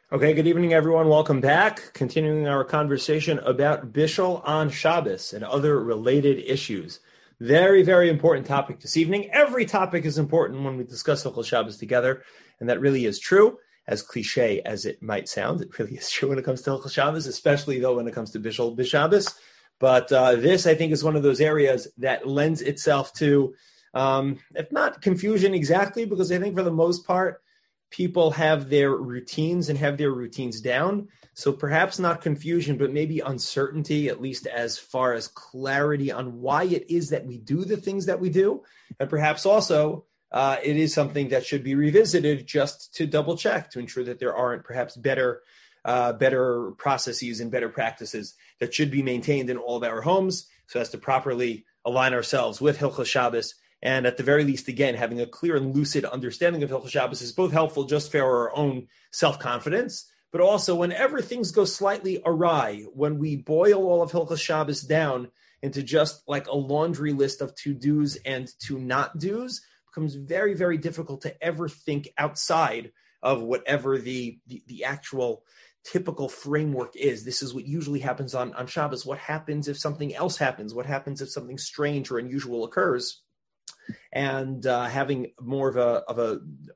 Okay, good evening, everyone. Welcome back. Continuing our conversation about Bishul on Shabbos and other related issues. Very, very important topic this evening. Every topic is important when we discuss Hilchos Shabbos together, and that really is true. As cliche as it might sound, it really is true when it comes to Hilchos Shabbos, especially though when it comes to Bishul B'Shabbos. But this, I think, is one of those areas that lends itself to, if not confusion exactly, because I think for the most part, people have their routines and have their routines down. So perhaps not confusion, but maybe uncertainty, at least as far as clarity on why it is that we do the things that we do. And perhaps also it is something that should be revisited just to double check to ensure that there aren't perhaps better processes and better practices that should be maintained in all of our homes so as to properly align ourselves with Hilchos Shabbos. And at the very least, again, having a clear and lucid understanding of Hilchos Shabbos is both helpful just for our own self-confidence, but also whenever things go slightly awry, when we boil all of Hilchos Shabbos down into just like a laundry list of to-dos and to-not-dos, becomes very, very difficult to ever think outside of whatever the actual typical framework is. This is what usually happens on Shabbos. What happens if something else happens? What happens if something strange or unusual occurs? And having more of an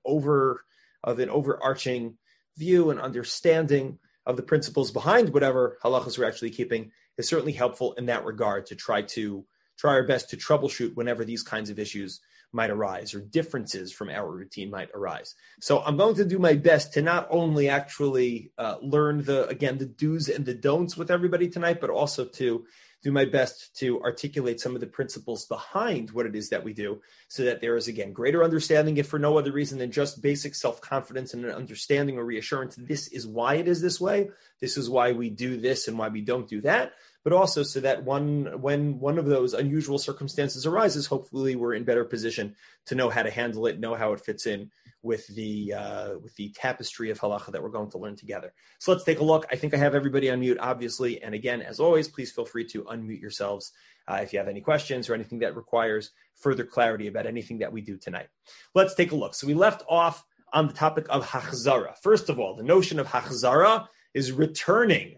overarching view and understanding of the principles behind whatever halachas we're actually keeping is certainly helpful in that regard to try our best to troubleshoot whenever these kinds of issues might arise or differences from our routine might arise. So I'm going to do my best to not only actually learn the do's and the don'ts with everybody tonight, but also to do my best to articulate some of the principles behind what it is that we do so that there is, again, greater understanding, if for no other reason than just basic self-confidence and an understanding or reassurance. This is why it is this way. This is why we do this and why we don't do that. But also so that when one of those unusual circumstances arises, hopefully we're in better position to know how to handle it, know how it fits in with the tapestry of halacha that we're going to learn together. So let's take a look. I think I have everybody on mute, obviously. And again, as always, please feel free to unmute yourselves if you have any questions or anything that requires further clarity about anything that we do tonight. Let's take a look. So we left off on the topic of hachzara. First of all, the notion of hachzara is returning,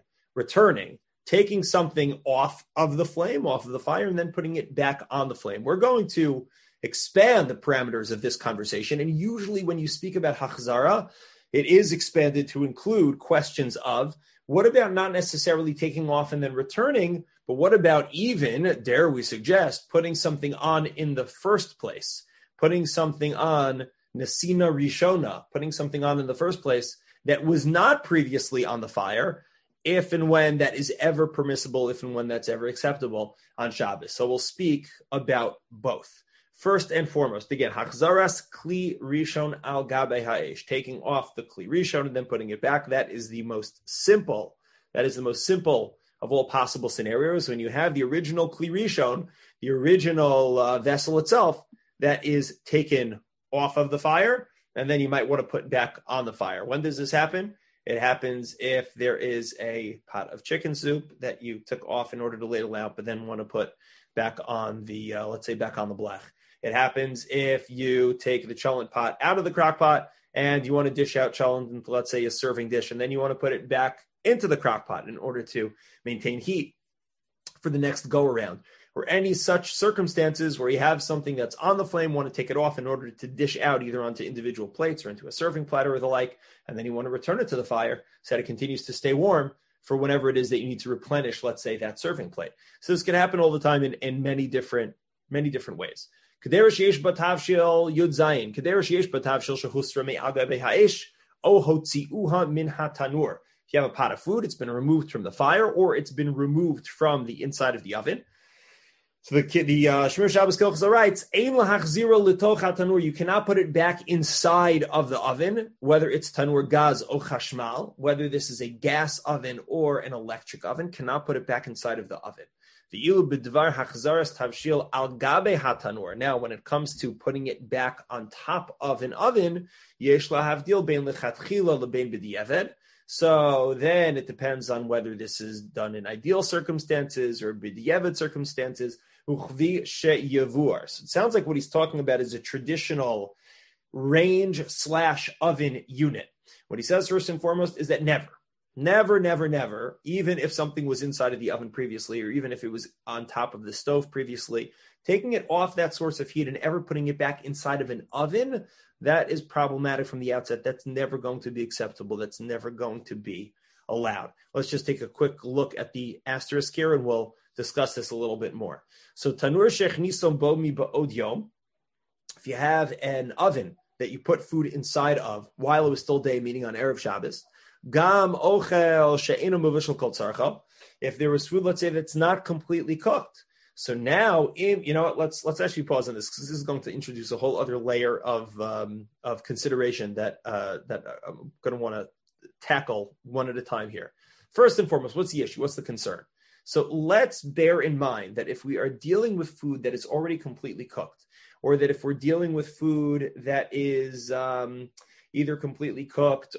taking something off of the flame, off of the fire, and then putting it back on the flame. We're going to expand the parameters of this conversation. And usually when you speak about hachzara, it is expanded to include questions of what about not necessarily taking off and then returning, but what about even, dare we suggest, putting something on in the first place, putting something on nesina rishona, putting something on in the first place that was not previously on the fire, if and when that is ever permissible, if and when that's ever acceptable on Shabbos. So we'll speak about both. First and foremost, again, hachzaras kli rishon al gabe ha'esh, taking off the kli rishon and then putting it back. That is the most simple. That is the most simple of all possible scenarios. When you have the original kli rishon, the original vessel itself, that is taken off of the fire, and then you might want to put back on the fire. When does this happen? It happens if there is a pot of chicken soup that you took off in order to ladle out, but then want to put back on the, let's say, back on the blech. It happens if you take the cholent pot out of the crock pot and you want to dish out cholent into, let's say, a serving dish, and then you want to put it back into the crock pot in order to maintain heat for the next go-around. Or any such circumstances where you have something that's on the flame, want to take it off in order to dish out either onto individual plates or into a serving platter or the like, and then you want to return it to the fire so that it continues to stay warm for whenever it is that you need to replenish, let's say, that serving plate. So this can happen all the time in many different ways. If you have a pot of food, it's been removed from the fire or it's been removed from the inside of the oven. So the Shemir Shabbos Kilchasa writes, "Ein lahachziro litoch hatanur." You cannot put it back inside of the oven, whether it's tanur gaz or chashmal, whether this is a gas oven or an electric oven, cannot put it back inside of the oven. V'ilu b'dvar hachzaras tavshil al gabe hatanur. Now, when it comes to putting it back on top of an oven, yesh lahavdil bein lechatchila lebein b'diavad. So then it depends on whether this is done in ideal circumstances or b'diavad circumstances. So it sounds like what he's talking about is a traditional range/oven unit. What he says first and foremost is that never, even if something was inside of the oven previously, or even if it was on top of the stove previously, taking it off that source of heat and ever putting it back inside of an oven, that is problematic from the outset. That's never going to be acceptable. That's never going to be allowed. Let's just take a quick look at the asterisk here and we'll discuss this a little bit more. So tanur shechnisom bo mi ba'od yom, if you have an oven that you put food inside of while it was still day, meaning on Erev Shabbos, gam ochel she'enu muvashal kol tzarcha, if there was food, let's say that's not completely cooked. So now, let's actually pause on this because this is going to introduce a whole other layer of consideration that I'm going to want to tackle one at a time here. First and foremost, what's the issue? What's the concern? So let's bear in mind that if we are dealing with food that is already completely cooked, or that if we're dealing with food that is either completely cooked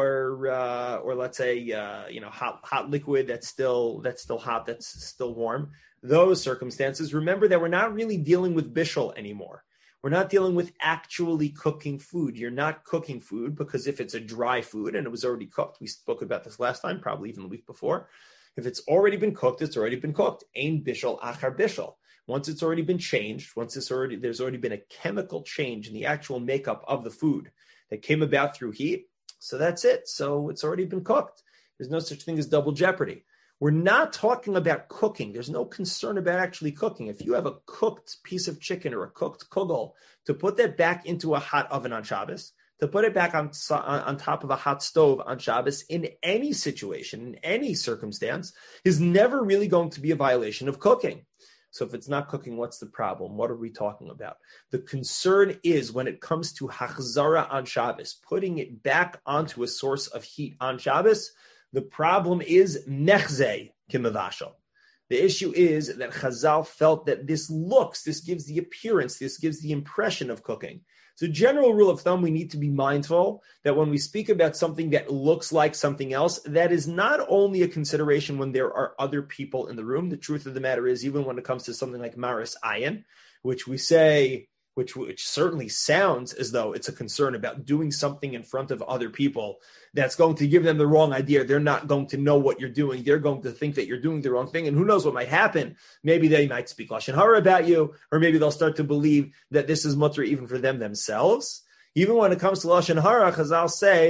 or let's say hot liquid that's still hot, that's still warm, those circumstances, remember that we're not really dealing with bishul anymore. We're not dealing with actually cooking food. You're not cooking food because if it's a dry food and it was already cooked, we spoke about this last time, probably even the week before. If it's already been cooked, it's already been cooked. Ein bishul achar bishul. Once it's already been changed, there's already been a chemical change in the actual makeup of the food that came about through heat. So that's it. So it's already been cooked. There's no such thing as double jeopardy. We're not talking about cooking. There's no concern about actually cooking. If you have a cooked piece of chicken or a cooked kugel, to put that back into a hot oven on Shabbos, to put it back on top of a hot stove on Shabbos in any situation, in any circumstance, is never really going to be a violation of cooking. So if it's not cooking, what's the problem? What are we talking about? The concern is when it comes to hachzara on Shabbos, putting it back onto a source of heat on Shabbos, the problem is mechzeh kimavashal. The issue is that Chazal felt that this gives the appearance, this gives the impression of cooking. So general rule of thumb, we need to be mindful that when we speak about something that looks like something else, that is not only a consideration when there are other people in the room. The truth of the matter is, even when it comes to something like Maris Ayin, which we say, which certainly sounds as though it's a concern about doing something in front of other people that's going to give them the wrong idea. They're not going to know what you're doing. They're going to think that you're doing the wrong thing. And who knows what might happen? Maybe they might speak Lashon Hara about you, or maybe they'll start to believe that this is mutter even for them themselves. Even when it comes to Lashon Hara, Chazal say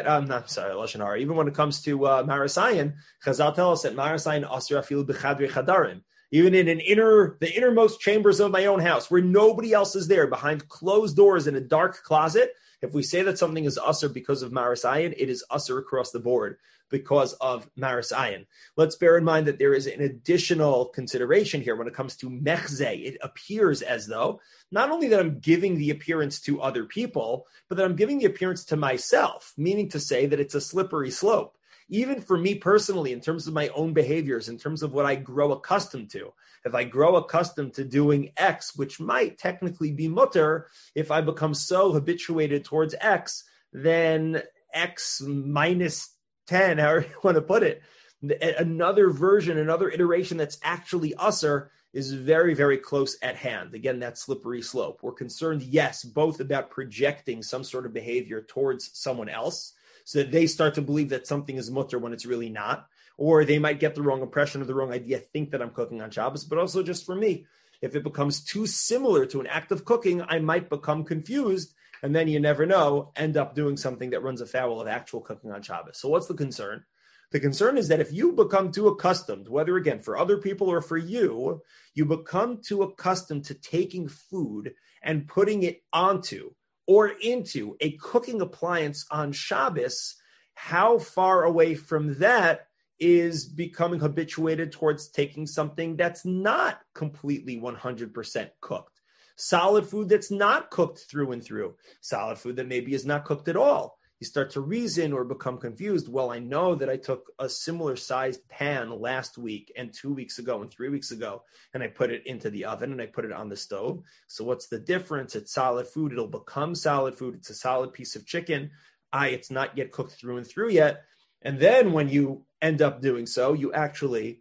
Lashon Hara. Even when it comes to Maris Ayin, Chazal tell us that Maris Ayin asur afilu b'chadrei chadarim. Even in the innermost chambers of my own house, where nobody else is there, behind closed doors in a dark closet, if we say that something is usher because of Maris Ayin, it is usher across the board because of Maris Ayin. Let's bear in mind that there is an additional consideration here when it comes to mechzeh. It appears as though not only that I'm giving the appearance to other people, but that I'm giving the appearance to myself, meaning to say that it's a slippery slope. Even for me personally, in terms of my own behaviors, in terms of what I grow accustomed to, if I grow accustomed to doing X, which might technically be mutter, if I become so habituated towards X, then X minus 10, however you want to put it, another version, another iteration that's actually usser is very, very close at hand. Again, that slippery slope. We're concerned, yes, both about projecting some sort of behavior towards someone else, so that they start to believe that something is mutter when it's really not, or they might get the wrong impression or the wrong idea, think that I'm cooking on Shabbos, but also just for me. If it becomes too similar to an act of cooking, I might become confused, and then you never know, end up doing something that runs afoul of actual cooking on Shabbos. So what's the concern? The concern is that if you become too accustomed, whether again for other people or for you, you become too accustomed to taking food and putting it onto or into a cooking appliance on Shabbos, how far away from that is becoming habituated towards taking something that's not completely 100% cooked. Solid food that's not cooked through and through. Solid food that maybe is not cooked at all. You start to reason or become confused. Well, I know that I took a similar sized pan last week and 2 weeks ago and 3 weeks ago, and I put it into the oven and I put it on the stove. So what's the difference? It's solid food. It'll become solid food. It's a solid piece of chicken. It's not yet cooked through and through yet. And then when you end up doing so, you actually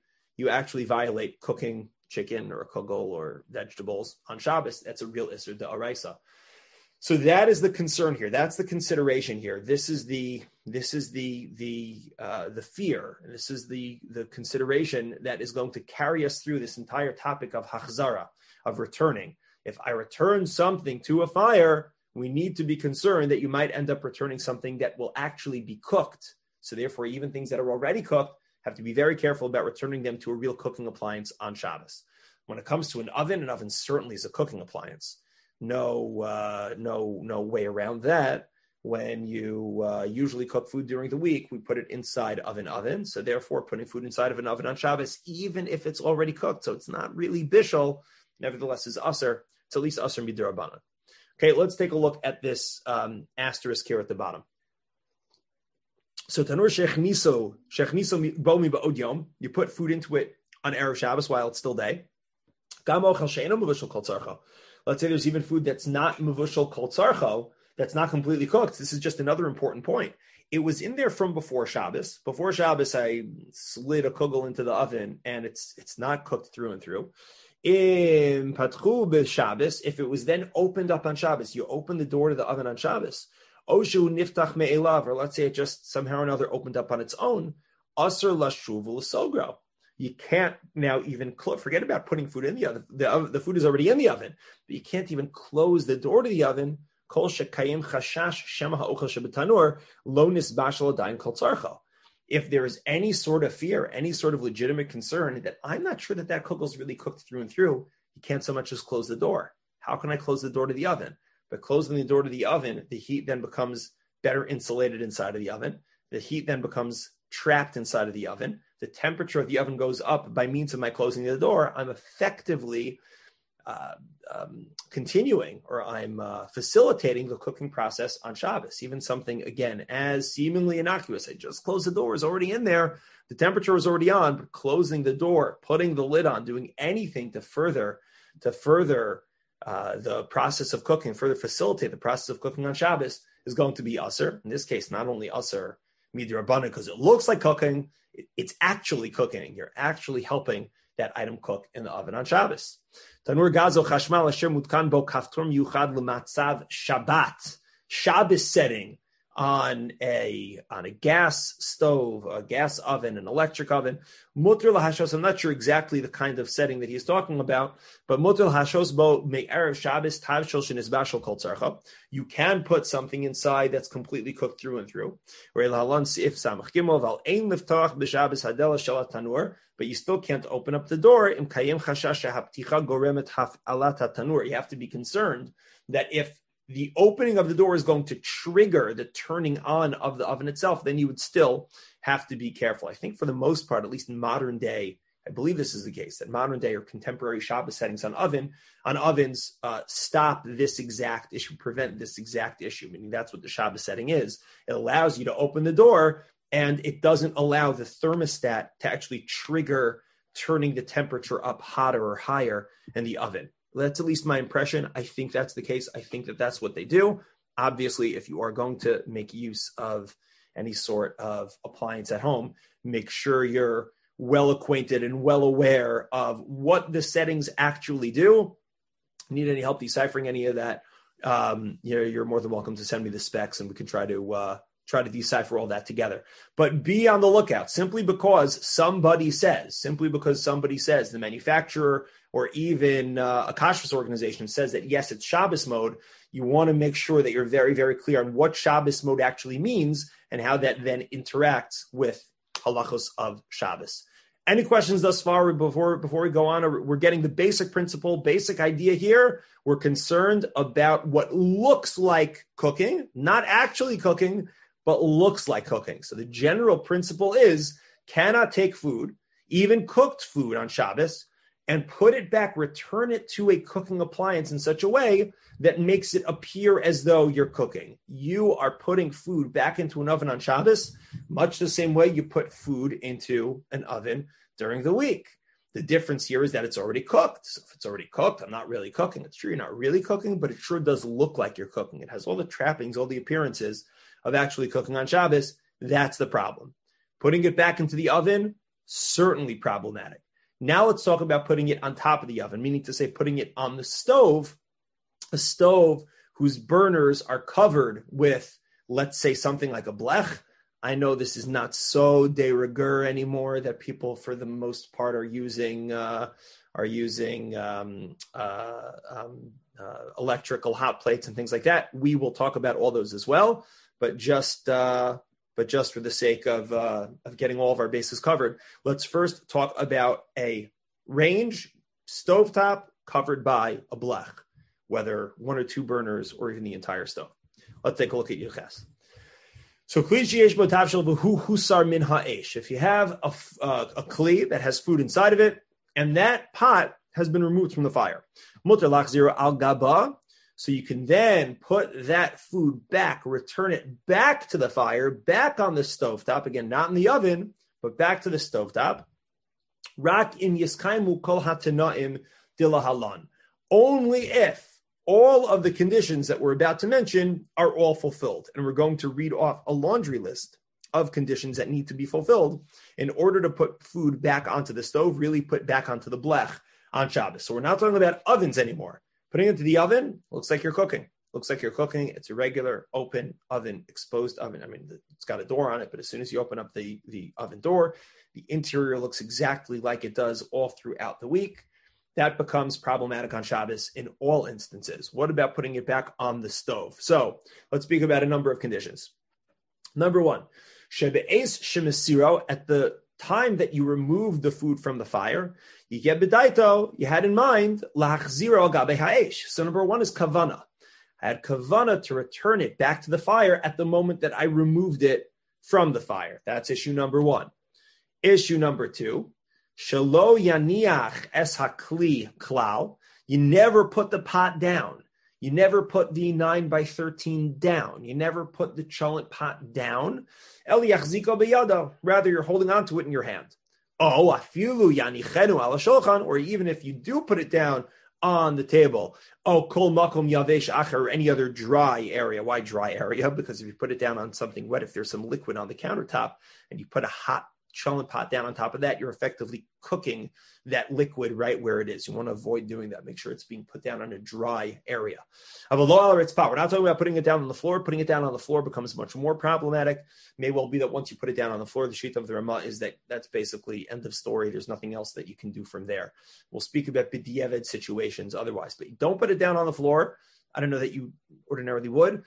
violate cooking chicken or a kugel or vegetables on Shabbos. That's a real Isser D'Oraisa. So that is the concern here. That's the consideration here. This is the fear. This is the consideration that is going to carry us through this entire topic of hachzara, of returning. If I return something to a fire, we need to be concerned that you might end up returning something that will actually be cooked. So therefore, even things that are already cooked have to be very careful about returning them to a real cooking appliance on Shabbos. When it comes to an oven certainly is a cooking appliance. No way around that. When you usually cook food during the week, we put it inside of an oven. So therefore, putting food inside of an oven on Shabbos, even if it's already cooked, so it's not really bishul, nevertheless is aser. It's at least aser midrabanan. Okay, let's take a look at this asterisk here at the bottom. So tanur shechniso bomi ba'od yom, you put food into it on Erev Shabbos while it's still day. Gam ochel she'eno mevushal kol tzarcho. Let's say there's even food that's not mevushal kol tzarcho, that's not completely cooked. This is just another important point. It was in there from before Shabbos. Before Shabbos, I slid a kugel into the oven, and it's not cooked through and through. In patchu b'Shabbos, if it was then opened up on Shabbos, you open the door to the oven on Shabbos. Oshu niftach me'elav, or let's say it just somehow or another opened up on its own. Aser lashuvu l'sogro. You can't now even forget about putting food in the oven. The food is already in the oven, but you can't even close the door to the oven. Kol shekayim chashash shema ha'ochel shebetanur lo nisbashal adayin kol tzarcho. If there is any sort of fear, any sort of legitimate concern that I'm not sure that kugel is really cooked through and through, you can't so much as close the door. How can I close the door to the oven? By closing the door to the oven, the heat then becomes better insulated inside of the oven. The heat then becomes trapped inside of the oven. The temperature of the oven goes up by means of my closing the door. I'm effectively continuing, or I'm facilitating the cooking process on Shabbos. Even something, again, as seemingly innocuous. I just closed the door, is already in there. The temperature was already on, but closing the door, putting the lid on, doing anything to further the process of cooking, further facilitate the process of cooking on Shabbos is going to be aser. In this case, not only aser midrabanan because it looks like cooking, it's actually cooking. You're actually helping that item cook in the oven on Shabbos. Tanur gazo chashmal asher mutkan bo kaftor yuchad l'matzav Shabbat. Shabbos setting on a gas stove, a gas oven, an electric oven. Mutter lahashos. I'm not sure exactly the kind of setting that he's talking about, but mutter lahashos bo me'erev Shabbos tav shel shenizbashal kol tzarcha. You can put something inside that's completely cooked through and through. But you still can't open up the door. You have to be concerned that if the opening of the door is going to trigger the turning on of the oven itself, then you would still have to be careful. I think for the most part, at least in modern day, I believe this is the case, that modern day or contemporary Shabbos settings on ovens stop this exact issue, prevent this exact issue, meaning that's what the Shabbos setting is. It allows you to open the door, and it doesn't allow the thermostat to actually trigger turning the temperature up hotter or higher in the oven. That's at least my impression. I think that's the case. I think that that's what they do. Obviously, if you are going to make use of any sort of appliance at home, make sure you're well acquainted and well aware of what the settings actually do. Need any help deciphering any of that? You're more than welcome to send me the specs, and we can try to decipher all that together. But be on the lookout. Simply because somebody says, the manufacturer or even a kashrus organization says that, yes, it's Shabbos mode, you want to make sure that you're very, very clear on what Shabbos mode actually means and how that then interacts with halachos of Shabbos. Any questions thus far before we go on? We're getting the basic principle, basic idea here. We're concerned about what looks like cooking, not actually cooking, but looks like cooking. So the general principle is, cannot take food, even cooked food on Shabbos, and put it back, return it to a cooking appliance in such a way that makes it appear as though you're cooking. You are putting food back into an oven on Shabbos, much the same way you put food into an oven during the week. The difference here is that it's already cooked. So if it's already cooked, I'm not really cooking. It's true you're not really cooking, but it sure does look like you're cooking. It has all the trappings, all the appearances of actually cooking on Shabbos. That's the problem. Putting it back into the oven, certainly problematic. Now let's talk about putting it on top of the oven, meaning to say putting it on the stove, a stove whose burners are covered with, let's say, something like a blech. I know this is not so de rigueur anymore, that people, for the most part, are using electrical hot plates and things like that. We will talk about all those as well, but just for the sake of getting all of our bases covered, let's first talk about a range stovetop covered by a blech, whether one or two burners or even the entire stove. Let's take a look at Yuches. So, if you have a kli that has food inside of it, and that pot has been removed from the fire, so you can then put that food back, return it back to the fire, back on the stovetop, again, not in the oven, but back to the stovetop. Rak in yiskaimu kol hatanaim dilahalan. Only if all of the conditions that we're about to mention are all fulfilled. And we're going to read off a laundry list of conditions that need to be fulfilled in order to put food back onto the stove, really put back onto the blech on Shabbos. So we're not talking about ovens anymore. Putting it into the oven looks like you're cooking. It's a regular open oven, exposed oven. I mean, it's got a door on it, but as soon as you open up the oven door, the interior looks exactly like it does all throughout the week. That becomes problematic on Shabbos in all instances. What about putting it back on the stove? So let's speak about a number of conditions. Number one, shebe'es shemesiro, at the time that you remove the food from the fire, you get bedaito, you had in mind, lachziro gabe ha'esh. So number one is kavana. I had kavana to return it back to the fire at the moment that I removed it from the fire. That's issue number one. Issue number two, shelo yaniach es hakli klal. You never put the pot down. You never put the 9x13 down. You never put the cholent pot down. El yachziko beyado. Rather, you're holding on to it in your hand. Oh, afilu yanichenu ala shulchan. Or even if you do put it down on the table. Oh, kol makom yavesh acher, or any other dry area. Why dry area? Because if you put it down on something wet, if there's some liquid on the countertop and you put a hot cholent pot down on top of that, you're effectively cooking that liquid right where it is. You want to avoid doing that. Make sure it's being put down on a dry area. Of a low spot. We're not talking about putting it down on the floor. Putting it down on the floor becomes much more problematic. May well be that once you put it down on the floor, the sheet of the Ramah is that's basically end of story. There's nothing else that you can do from there. We'll speak about b'diavad situations otherwise, but don't put it down on the floor. I don't know that you ordinarily would.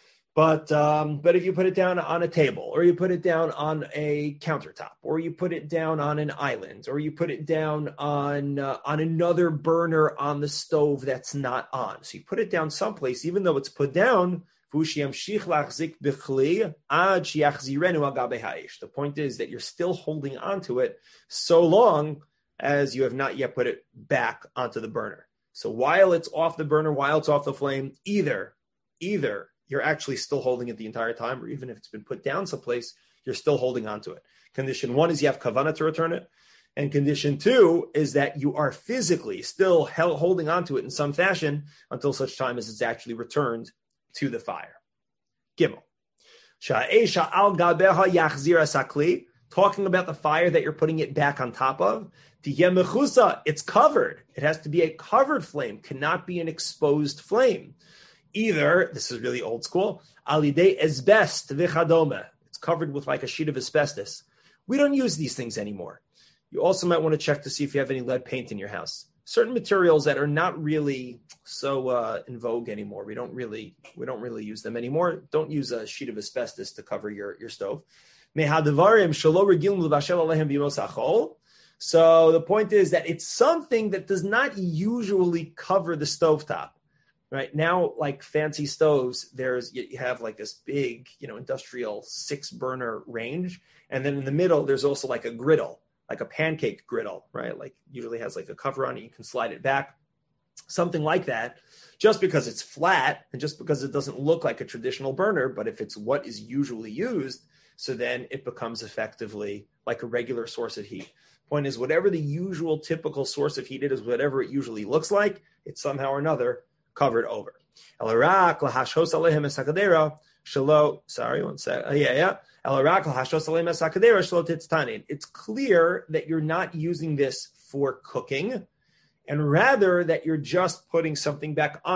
But if you put it down on a table, or you put it down on a countertop, or you put it down on an island, or you put it down on another burner on the stove that's not on. So you put it down someplace, even though it's put down. The point is that you're still holding on to it so long as you have not yet put it back onto the burner. So while it's off the burner, while it's off the flame, either you're actually still holding it the entire time, or even if it's been put down someplace, you're still holding on to it. Condition one is you have kavanah to return it. And condition two is that you are physically still holding on to it in some fashion until such time as it's actually returned to the fire. Gimel. Sha'esha al gabeha yachzir asakli, talking about the fire that you're putting it back on top of. Tiyeh mechusa, it's covered. It has to be a covered flame, cannot be an exposed flame. Either, this is really old school, alidei esbest v'chadome. It's covered with like a sheet of asbestos. We don't use these things anymore. You also might want to check to see if you have any lead paint in your house. Certain materials that are not really so in vogue anymore. We don't really use them anymore. Don't use a sheet of asbestos to cover your stove. So the point is that it's something that does not usually cover the stovetop. Right now, like fancy stoves, you have like this big, industrial 6-burner range, and then in the middle there's also like a griddle, like a pancake griddle, right? Like usually has like a cover on it, you can slide it back, something like that. Just because it's flat and just because it doesn't look like a traditional burner, but if it's what is usually used, so then it becomes effectively like a regular source of heat. Point is, whatever the usual typical source of heat is, whatever it usually looks like, it's somehow or another covered over. It's clear that you're not using this for cooking, and rather that you're just putting something back on it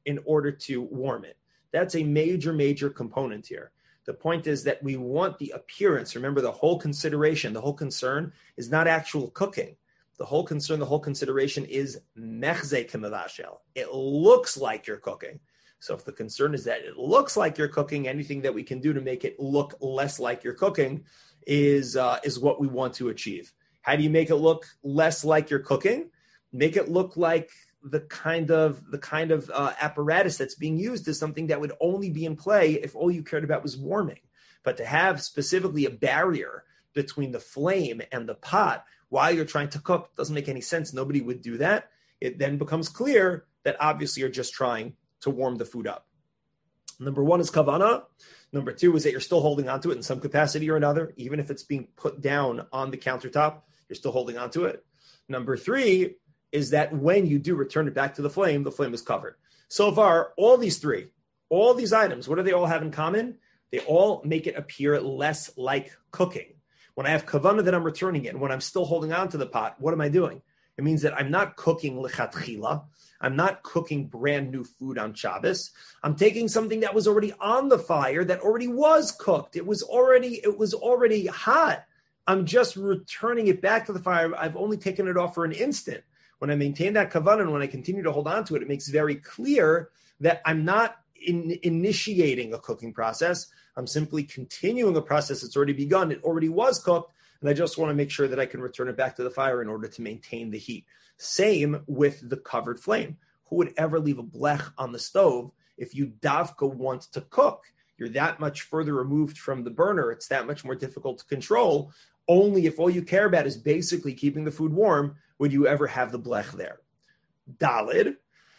in order to warm it. That's a major, major component here. The point is that we want the appearance. Remember, the whole consideration, the whole concern is not actual cooking. The whole concern, the whole consideration is mechze k'mevashel. It looks like you're cooking. So if the concern is that it looks like you're cooking, anything that we can do to make it look less like you're cooking is what we want to achieve. How do you make it look less like you're cooking? Make it look like the kind of apparatus that's being used is something that would only be in play if all you cared about was warming. But to have specifically a barrier between the flame and the pot while you're trying to cook doesn't make any sense. Nobody would do that. It then becomes clear that obviously you're just trying to warm the food up. Number one is kavana. Number two is that you're still holding onto it in some capacity or another. Even if it's being put down on the countertop, you're still holding onto it. Number three is that when you do return it back to the flame is covered. So far, all these items, what do they all have in common? They all make it appear less like cooking. When I have kavanah that I'm returning it, and when I'm still holding on to the pot, what am I doing? It means that I'm not cooking lechatchila. I'm not cooking brand new food on Shabbos. I'm taking something that was already on the fire, that already was cooked. It was already hot. I'm just returning it back to the fire. I've only taken it off for an instant. When I maintain that kavanah and when I continue to hold on to it, it makes very clear that I'm not initiating a cooking process. I'm simply continuing a process that's already begun. It already was cooked, and I just want to make sure that I can return it back to the fire in order to maintain the heat. Same with the covered flame. Who would ever leave a blech on the stove if you davka want to cook? You're that much further removed from the burner. It's that much more difficult to control. Only if all you care about is basically keeping the food warm would you ever have the blech there. Dalid.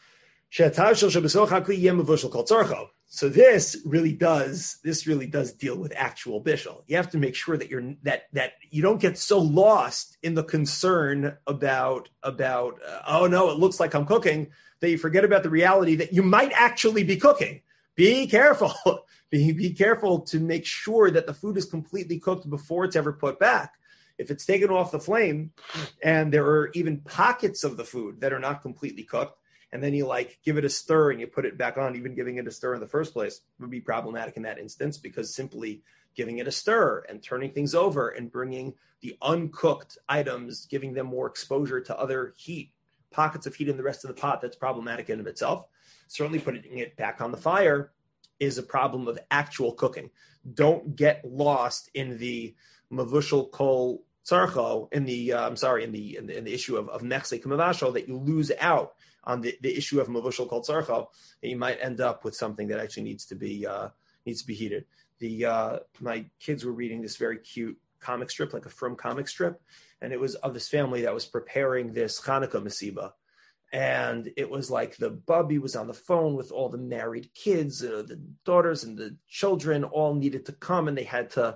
So this really does deal with actual bishul. You have to make sure that that you don't get so lost in the concern about oh no, it looks like I'm cooking, that you forget about the reality that you might actually be cooking. Be careful. Be careful to make sure that the food is completely cooked before it's ever put back. If it's taken off the flame and there are even pockets of the food that are not completely cooked, and then you give it a stir and you put it back on, even giving it a stir in the first place would be problematic in that instance, because simply giving it a stir and turning things over and bringing the uncooked items, giving them more exposure to other heat, pockets of heat in the rest of the pot, that's problematic in of itself. Certainly putting it back on the fire is a problem of actual cooking. Don't get lost in the mavushal kol tzarcho, in the issue of nechse k'mavashal, that you lose out on the issue of mavushal kol tzarcho, that you might end up with something that actually needs to be heated. My kids were reading this very cute comic strip, like a Frum comic strip, and it was of this family that was preparing this Hanukkah masiba. And it was like the bubby was on the phone with all the married kids, the daughters and the children all needed to come, and they had to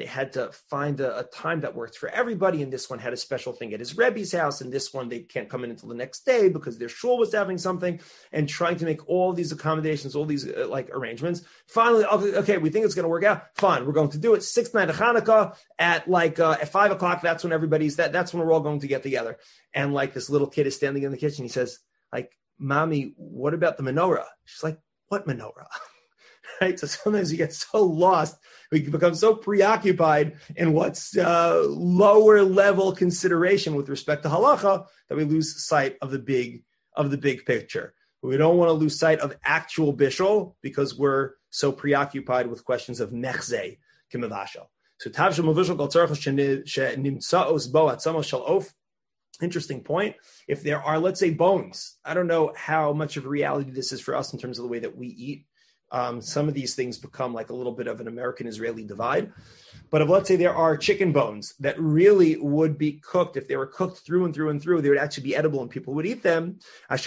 find a time that worked for everybody. And this one had a special thing at his Rebbe's house, and this one they can't come in until the next day because their shul was having something, and trying to make all these accommodations, all these arrangements. Finally, okay, we think it's going to work out. Fine, we're going to do it. 6th night of Hanukkah at 5 o'clock. That's when that's when we're all going to get together. And this little kid is standing in the kitchen. He says, Mommy, what about the menorah? She's like, what menorah? Right? So sometimes you get so lost. We can become so preoccupied in what's lower level consideration with respect to halacha that we lose sight of the big picture. We don't want to lose sight of actual bishul because we're so preoccupied with questions of nechze k'mevashel. So tav shel kol tzarech shenimtzaos bo atzamos shel of. Interesting point. If there are, let's say, bones, I don't know how much of a reality this is for us in terms of the way that we eat. Some of these things become like a little bit of an American-Israeli divide. But if, let's say, there are chicken bones that really would be cooked, if they were cooked through and through and through, they would actually be edible and people would eat them. If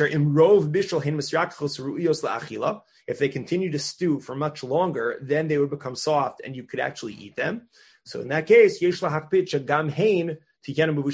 they continue to stew for much longer, then they would become soft and you could actually eat them. So in that case, you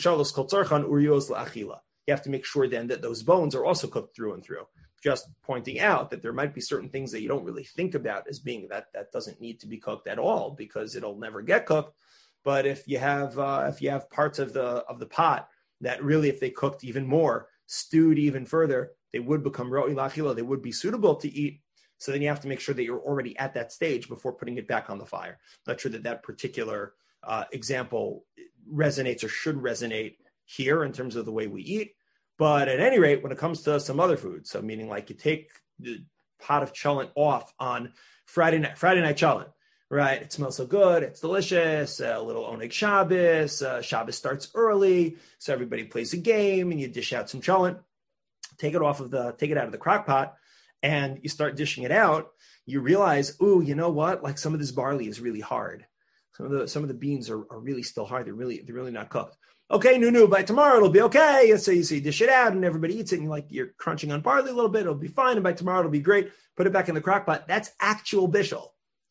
have to make sure then that those bones are also cooked through and through. Just pointing out that there might be certain things that you don't really think about as being that doesn't need to be cooked at all because it'll never get cooked. But if you have parts of the pot that really, if they cooked even more, stewed even further, they would become ro'i lachila, they would be suitable to eat. So then you have to make sure that you're already at that stage before putting it back on the fire. Not sure that particular example resonates or should resonate here in terms of the way we eat. But at any rate, when it comes to some other food, so meaning like you take the pot of cholent off on Friday night cholent, right? It smells so good. It's delicious. A little Oneg Shabbos. Shabbos starts early. So everybody plays a game and you dish out some cholent, take it out of the crock pot, and you start dishing it out. You realize, ooh, you know what? Like some of this barley is really hard. Some of the beans are really still hard. They're really not cooked. Okay, no, by tomorrow it'll be okay. So you dish it out and everybody eats it and you're crunching on barley a little bit. It'll be fine. And by tomorrow it'll be great. Put it back in the crock pot. That's actual bishul.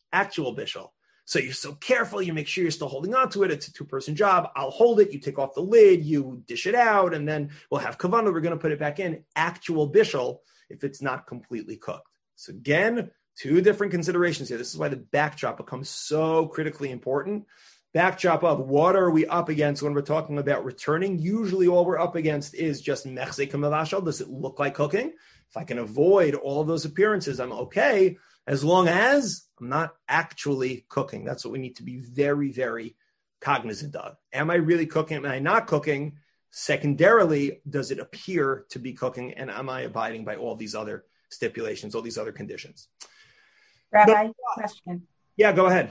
So you're so careful. You make sure you're still holding on to it. It's a 2-person job. I'll hold it. You take off the lid. You dish it out. And then we'll have kavanah. We're going to put it back in. Actual bishul if it's not completely cooked. So again, 2 different considerations here. This is why the backdrop becomes so critically important. Backdrop of what are we up against when we're talking about returning? Usually all we're up against is just mechzek hamavashal. Does it look like cooking? If I can avoid all of those appearances, I'm okay, as long as I'm not actually cooking. That's what we need to be very, very cognizant of. Am I really cooking? Am I not cooking? Secondarily, does it appear to be cooking? And am I abiding by all these other stipulations, all these other conditions? Rabbi, question. Yeah, go ahead.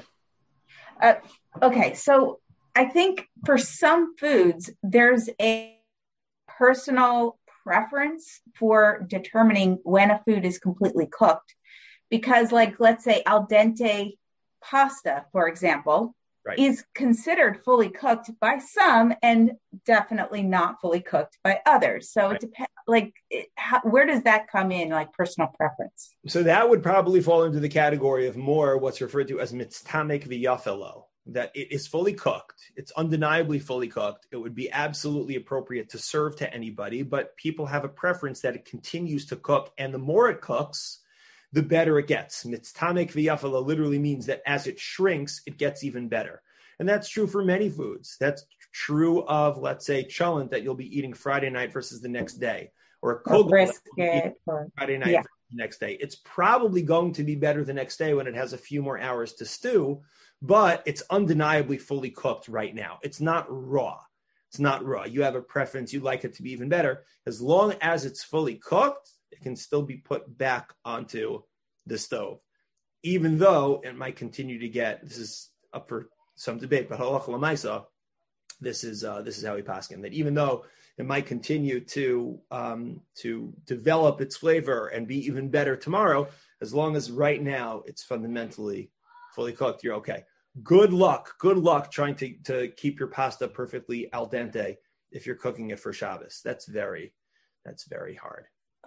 Okay, so I think for some foods, there's a personal preference for determining when a food is completely cooked. Because let's say al dente pasta, for example, right, is considered fully cooked by some and definitely not fully cooked by others. So right, it depends. Where does that come in, personal preference? So that would probably fall into the category of more what's referred to as mitztamek v'yafelo, that it is fully cooked. It's undeniably fully cooked. It would be absolutely appropriate to serve to anybody, but people have a preference that it continues to cook, and the more it cooks, the better it gets. Mitztamek v'yafelo literally means that as it shrinks, it gets even better. And that's true for many foods. That's true of, let's say, cholent that you'll be eating Friday night versus the next day, or a kugel brisket Friday night versus the next day. It's probably going to be better the next day when it has a few more hours to stew, but it's undeniably fully cooked right now. It's not raw. You have a preference. You'd like it to be even better. As long as it's fully cooked, it can still be put back onto the stove, even though it might continue to get, this is up for some debate, but halacha l'maisa, this is how we paskin, that even though it might continue to develop its flavor and be even better tomorrow, as long as right now it's fundamentally fully cooked, you're okay. Good luck trying to keep your pasta perfectly al dente if you're cooking it for Shabbos. That's very hard.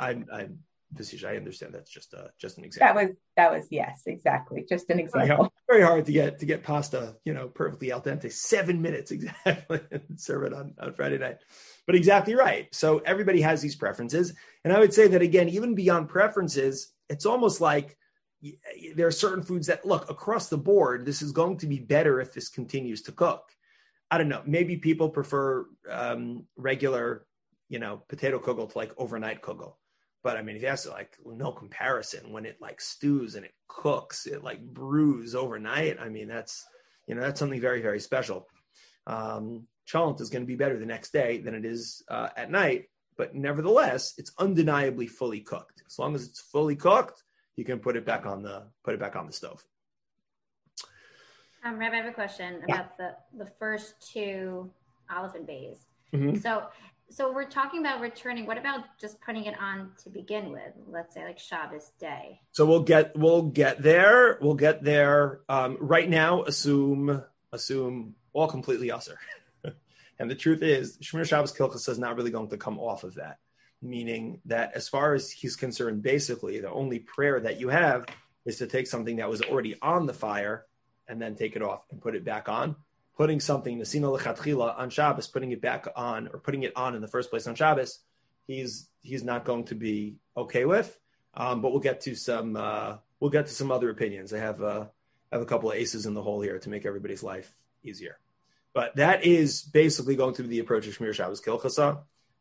I understand that's just an example. That was yes, exactly. Just an example. Very hard to get pasta, perfectly al dente, 7 minutes exactly, and serve it on Friday night. But exactly right. So everybody has these preferences. And I would say that again, even beyond preferences, it's almost like there are certain foods that look across the board, this is going to be better if this continues to cook. I don't know. Maybe people prefer regular, potato kugel to overnight kugel. But I mean, if you ask, no comparison when it stews and it cooks, it brews overnight. I mean, that's something very, very special. Cholent is going to be better the next day than it is at night, but nevertheless, it's undeniably fully cooked. As long as it's fully cooked, you can put it back on the stove. Rabbi, I have a question about the first 2 olive bays. Mm-hmm. So we're talking about returning. What about just putting it on to begin with? Let's say Shabbos day. So we'll get there. We'll get there. Right now, assume all completely usher. And the truth is, Shmir Shabbos Kilchas is not really going to come off of that. Meaning that as far as he's concerned, basically the only prayer that you have is to take something that was already on the fire and then take it off and put it back on. Putting something, Nesina Lechatchila, on Shabbos, putting it back on, or putting it on in the first place on Shabbos, he's not going to be okay with. But we'll get to some other opinions. I have a couple of aces in the hole here to make everybody's life easier. But that is basically going to be the approach of Shmir Shabbos Kilchasa.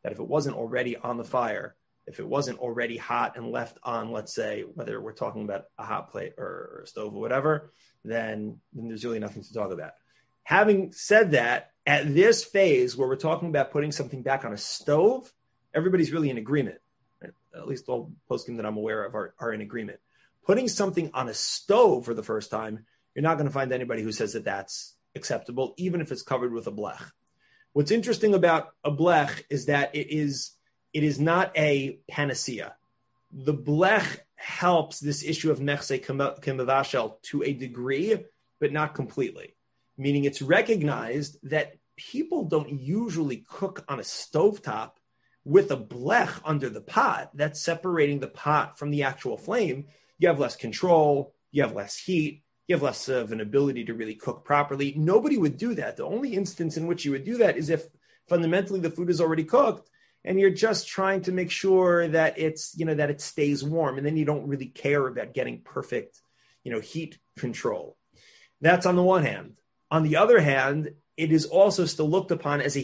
that if it wasn't already on the fire, if it wasn't already hot and left on, let's say, whether we're talking about a hot plate or a stove or whatever, then there's really nothing to talk about. Having said that, at this phase where we're talking about putting something back on a stove, everybody's really in agreement. Right? At least all poskim that I'm aware of are in agreement. Putting something on a stove for the first time, you're not going to find anybody who says that that's acceptable, even if it's covered with a blech. What's interesting about a blech is that it is not a panacea. The blech helps this issue of mechse kemavashel to a degree, but not completely. Meaning it's recognized that people don't usually cook on a stovetop with a blech under the pot. That's separating the pot from the actual flame. You have less control, you have less heat, you have less of an ability to really cook properly. Nobody would do that. The only instance in which you would do that is if fundamentally the food is already cooked and you're just trying to make sure that that it stays warm, and then you don't really care about getting perfect, heat control. That's on the one hand. On the other hand, it is also still looked upon as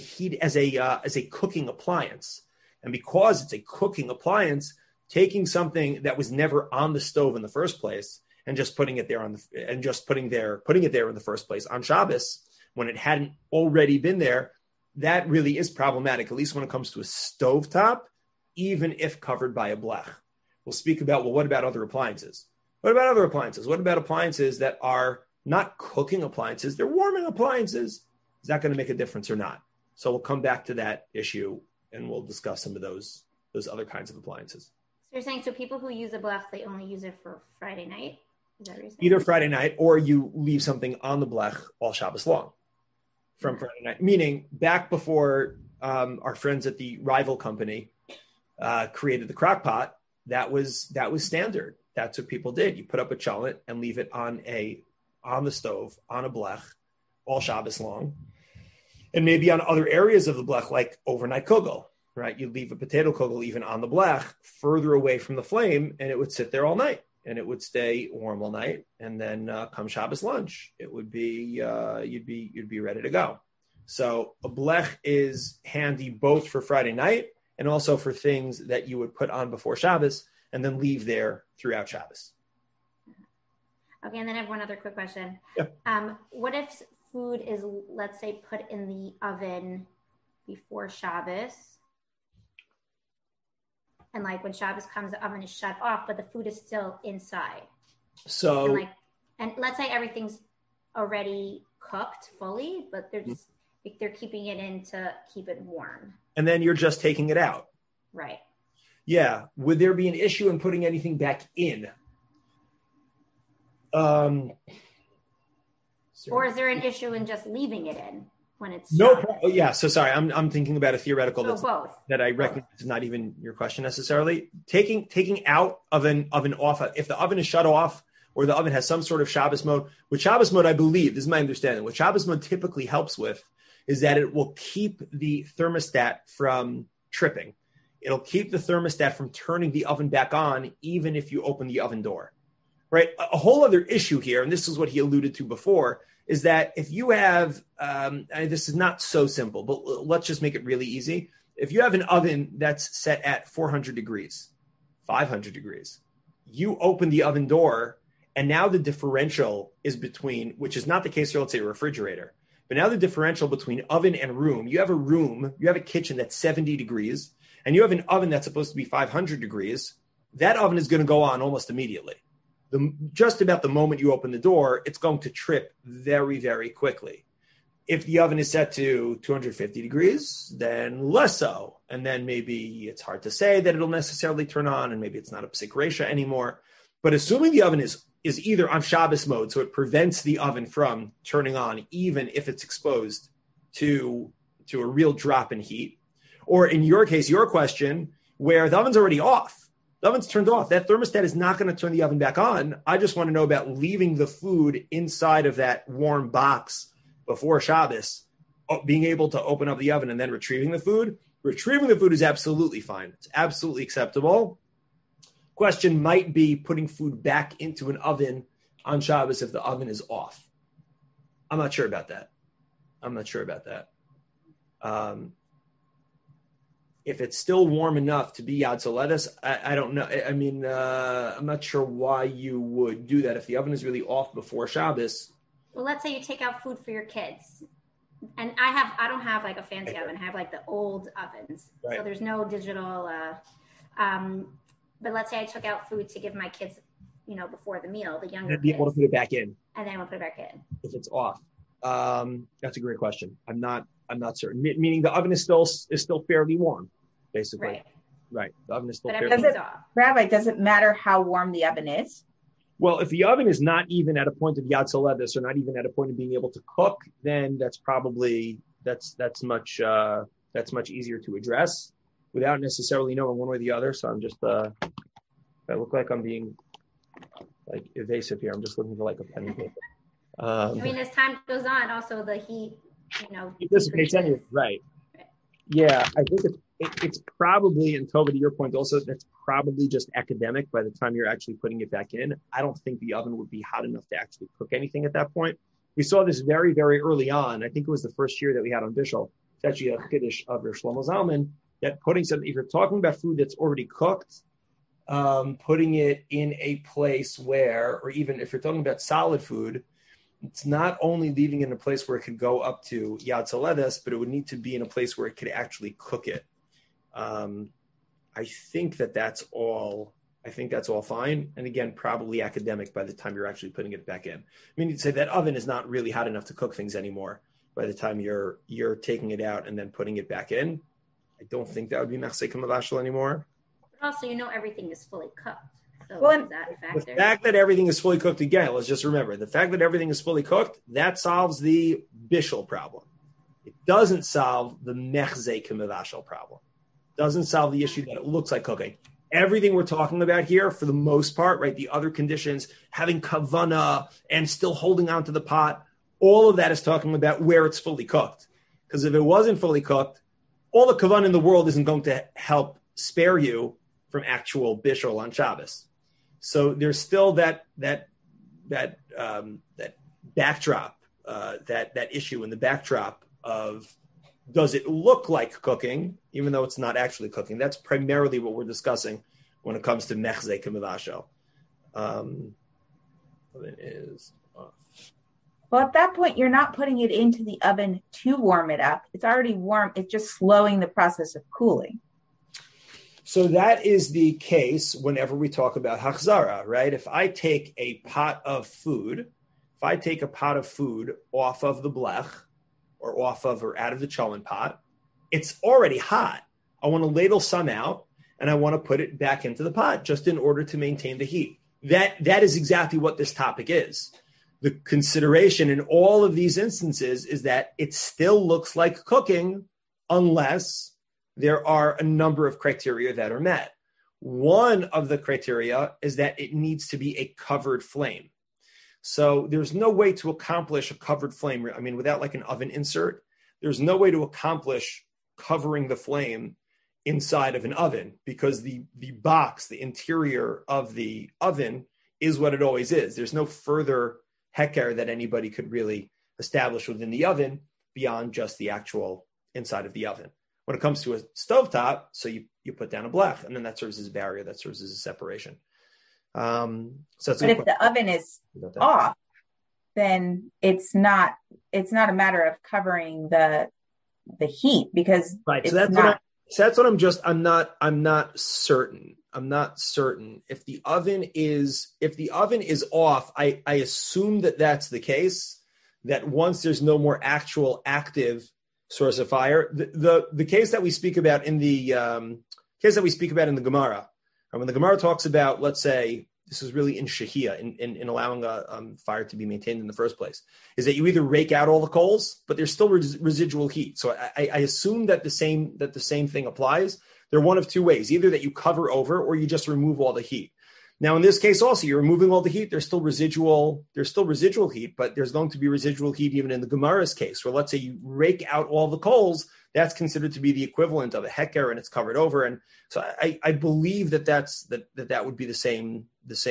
a cooking appliance. And because it's a cooking appliance, taking something that was never on the stove in the first place and just putting it there putting it there in the first place on Shabbos when it hadn't already been there, that really is problematic, at least when it comes to a stovetop, even if covered by a blech. We'll speak about, what about other appliances? What about other appliances? What about appliances that are not cooking appliances? They're warming appliances. Is that going to make a difference or not? So we'll come back to that issue and we'll discuss some of those other kinds of appliances. So you're saying, people who use a blech, they only use it for Friday night? Is that what you're saying? Either Friday night or you leave something on the blech all Shabbos long from Friday night. Meaning back before our friends at the rival company created the crock pot, that was standard. That's what people did. You put up a chalent and leave it on the stove, on a blech, all Shabbos long. And maybe on other areas of the blech, like overnight kugel, right? You leave a potato kugel even on the blech, further away from the flame, and it would sit there all night, and it would stay warm all night. And then come Shabbos lunch, it would be you'd be ready to go. So a blech is handy both for Friday night and also for things that you would put on before Shabbos and then leave there throughout Shabbos. Okay, and then I have one other quick question. Yeah. What if food is, let's say, put in the oven before Shabbos, and when Shabbos comes, the oven is shut off, but the food is still inside? So, and let's say everything's already cooked fully, but they're keeping it in to keep it warm. And then you're just taking it out. Right. Yeah. Would there be an issue in putting anything back in? Or is there an issue in just leaving it in when it's yeah. So sorry, I'm thinking about a theoretical that I recognize is not even your question necessarily. Taking out of an oven off, if the oven is shut off or the oven has some sort of Shabbos mode. With Shabbos mode, I believe, this is my understanding, what Shabbos mode typically helps with is that it will keep the thermostat from tripping. It'll keep the thermostat from turning the oven back on, even if you open the oven door. Right. A whole other issue here, and this is what he alluded to before, is that if you have, this is not so simple, but let's just make it really easy. If you have an oven that's set at 400 degrees, 500 degrees, you open the oven door, and now the differential is between, which is not the case for, let's say, a refrigerator, but now the differential between oven and room, you have a kitchen that's 70 degrees, and you have an oven that's supposed to be 500 degrees, that oven is going to go on almost immediately. Just about the moment you open the door, it's going to trip very, very quickly. If the oven is set to 250 degrees, then less so. And then maybe it's hard to say that it'll necessarily turn on, and maybe it's not a psik resha anymore. But assuming the oven is either on Shabbos mode, so it prevents the oven from turning on, even if it's exposed to a real drop in heat, or in your case, your question, where the oven's already off, the oven's turned off, that thermostat is not going to turn the oven back on. I just want to know about leaving the food inside of that warm box before Shabbos, being able to open up the oven and then retrieving the food. Retrieving the food is absolutely fine. It's absolutely acceptable. Question might be putting food back into an oven on Shabbos if the oven is off. I'm not sure about that. if it's still warm enough to be Yad Soledes, I don't know. I mean, I'm not sure why you would do that if the oven is really off before Shabbos. Well, let's say you take out food for your kids, and I don't have like a fancy oven. I have like the old ovens, right. So there's no digital. But let's say I took out food to give my kids, before the meal, the younger kids, be able to put it back in, and then we'll put it back in if it's off. That's a great question. I'm not certain. Meaning the oven is still fairly warm, basically. Right. The oven is still fairly warm. Rabbi, does it matter how warm the oven is? Well, if the oven is not even at a point of Yad Soledes or not even at a point of being able to cook, then that's probably that's much easier to address without necessarily knowing one way or the other. So I'm just I look like I'm being like evasive here. I'm just looking for like a pen and paper. As time goes on, also the heat, it dissipates anyway, right? Yeah, I think it's probably, and Tova, to your point also, that's probably just academic by the time you're actually putting it back in. I don't think the oven would be hot enough to actually cook anything at that point. We saw this very, very early on. I think it was the first year that we had on Bishul. It's actually a chiddush of Rosh Shlomo Zalman, that putting something, if you're talking about food that's already cooked, putting it in a place where, or even if you're talking about solid food, it's not only leaving it in a place where it could go up to Yad Soledes, but it would need to be in a place where it could actually cook it. I think that's all fine. And again, probably academic by the time you're actually putting it back in. I mean, you'd say that oven is not really hot enough to cook things anymore by the time you're taking it out and then putting it back in. I don't think that would be Mechzei Kamavashal anymore. But also, everything is fully cooked. So well, the fact that everything is fully cooked, again, let's just remember, the fact that everything is fully cooked, that solves the bishul problem. It doesn't solve the Mechzei Kamavashal problem. It doesn't solve the issue that it looks like cooking. Everything we're talking about here, for the most part, right, the other conditions, having kavana and still holding on to the pot, all of that is talking about where it's fully cooked. Because if it wasn't fully cooked, all the kavana in the world isn't going to help spare you from actual bishul on Shabbos. So there's still that backdrop, that issue in the backdrop of, does it look like cooking, even though it's not actually cooking? That's primarily what we're discussing when it comes to Mechzei Kamavashal. It is off. Well, at that point, you're not putting it into the oven to warm it up. It's already warm. It's just slowing the process of cooling. So that is the case whenever we talk about Hachzara, right? If I take a pot of food off of the blech, or out of the cholent pot, it's already hot. I want to ladle some out and I want to put it back into the pot just in order to maintain the heat. That is exactly what this topic is. The consideration in all of these instances is that it still looks like cooking unless there are a number of criteria that are met. One of the criteria is that it needs to be a covered flame. So there's no way to accomplish a covered flame. I mean, without like an oven insert, there's no way to accomplish covering the flame inside of an oven, because the box, the interior of the oven is what it always is. There's no further heker that anybody could really establish within the oven beyond just the actual inside of the oven. When it comes to a stovetop, so you put down a blech, and then that serves as a barrier, that serves as a separation. But if the oven is off, then it's not a matter of covering the heat, because right. So that's what I'm not certain. I'm not certain if the oven is off. I assume that that's the case. That once there's no more actual active source of fire, the case that we speak about in the Gemara. And when the Gemara talks about, let's say, this is really in Shehiyah, in allowing a fire to be maintained in the first place, is that you either rake out all the coals, but there's still residual heat. So I assume that the same thing applies. They're one of two ways: either that you cover over, or you just remove all the heat. Now, in this case, also, you're removing all the heat. There's still residual heat, but there's going to be residual heat even in the Gemara's case, where let's say you rake out all the coals. That's considered to be the equivalent of a heker, and it's covered over. And so I believe that would be the same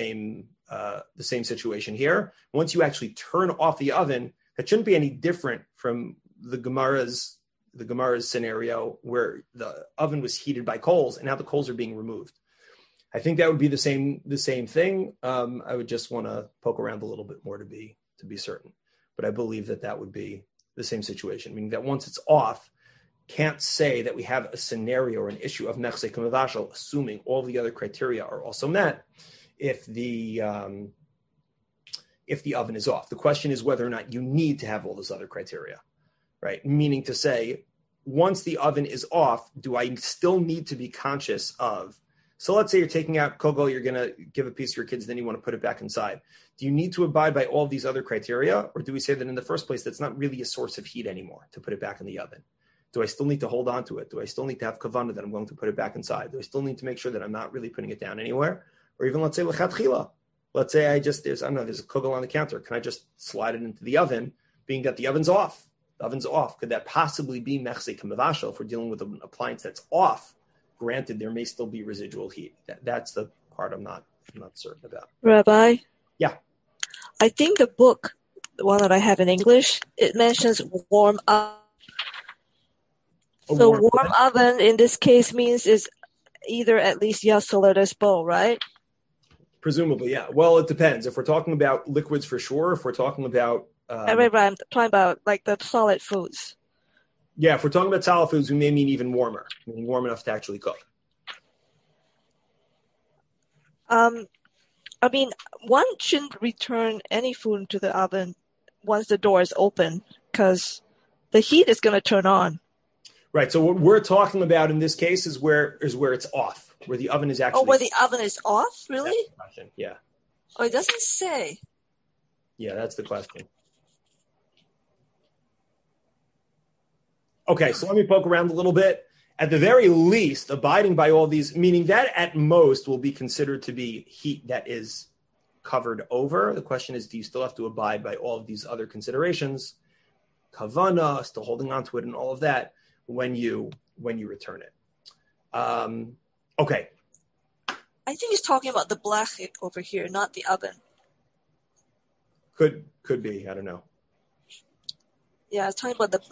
situation here. Once you actually turn off the oven, that shouldn't be any different from the Gemara's the Gemara's scenario where the oven was heated by coals and now the coals are being removed. I think that would be the same thing. I would just want to poke around a little bit more to be certain, but I believe that would be the same situation, meaning that once it's off, can't say that we have a scenario or an issue of nechse kamavashal, assuming all the other criteria are also met. If the oven is off, the question is whether or not you need to have all those other criteria, right? Meaning to say, once the oven is off, do I still need to be conscious of? So let's say you're taking out kogel, you're going to give a piece to your kids, then you want to put it back inside. Do you need to abide by all of these other criteria? Or do we say that in the first place, that's not really a source of heat anymore to put it back in the oven? Do I still need to hold on to it? Do I still need to have kavanah that I'm going to put it back inside? Do I still need to make sure that I'm not really putting it down anywhere? Or even let's say lechatchila. Let's say there's a kogel on the counter. Can I just slide it into the oven, being that the oven's off? The oven's off. Could that possibly be nechse kamavashal if we're dealing with an appliance that's off? Granted, there may still be residual heat. That's the part I'm not certain about. Rabbi? Yeah. I think the book, the one that I have in English, it mentions warm oven. So warm oven in this case means is either at least Yasoledes bowl, right? Presumably, yeah. Well, it depends. If we're talking about liquids for sure, if we're talking about... I'm talking about like the solid foods. Yeah, if we're talking about solid foods, we may mean even warmer, meaning warm enough to actually cook. I mean, one shouldn't return any food to the oven once the door is open because the heat is going to turn on. Right. So what we're talking about in this case is where it's off, where the oven is actually... Oh, where the oven is off? Really? That's the question. Yeah. Oh, it doesn't say. Yeah, that's the question. Okay, so let me poke around a little bit. At the very least, abiding by all these, meaning that at most will be considered to be heat that is covered over. The question is, do you still have to abide by all of these other considerations? Kavana, still holding on to it and all of that when you return it. Okay. I think he's talking about the blachik over here, not the oven. Could be. I don't know. Yeah, it's talking about the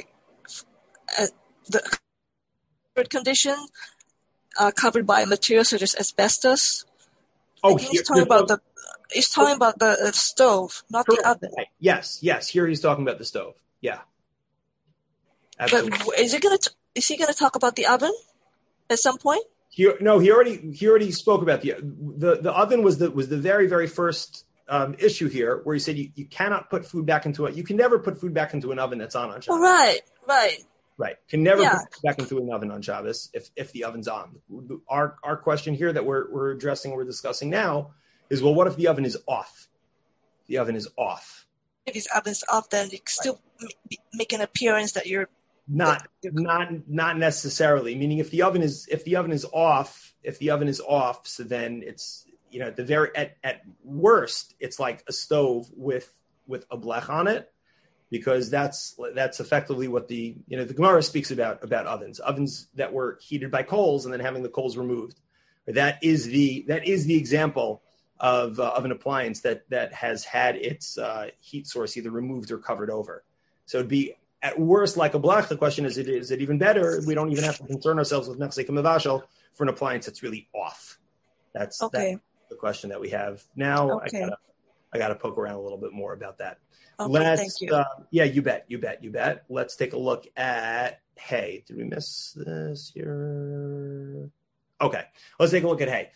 condition covered by materials such as asbestos. Oh, he's talking about the stove, not correct. The oven. Right. Yes. Here he's talking about the stove. Yeah. Absolutely. But is he going to talk about the oven at some point? He already spoke about the oven was the very, very first issue here, where he said you cannot put food back into it. You can never put food back into an oven that's on Shabbos. Oh, right. Right. Can never put food back into an oven on Shabbos if the oven's on. Our question here that we're addressing, we're discussing now, is what if the oven is off? The oven is off. If the oven's off, then you still make an appearance that you're not necessarily. Meaning, if the oven is off, so then it's at the very at worst, it's like a stove with a blech on it, because that's effectively what the Gemara speaks about ovens that were heated by coals and then having the coals removed. That is the example of an appliance that has had its heat source either removed or covered over. So it'd be at worst like a blech. The question is it even better? We don't even have to concern ourselves with nefsei kamavashal for an appliance that's really off. That's the question that we have now. Okay. I got to poke around a little bit more about that. Okay, thank you. You bet. Let's take a look at hay. Did we miss this here? Okay, let's take a look at hay.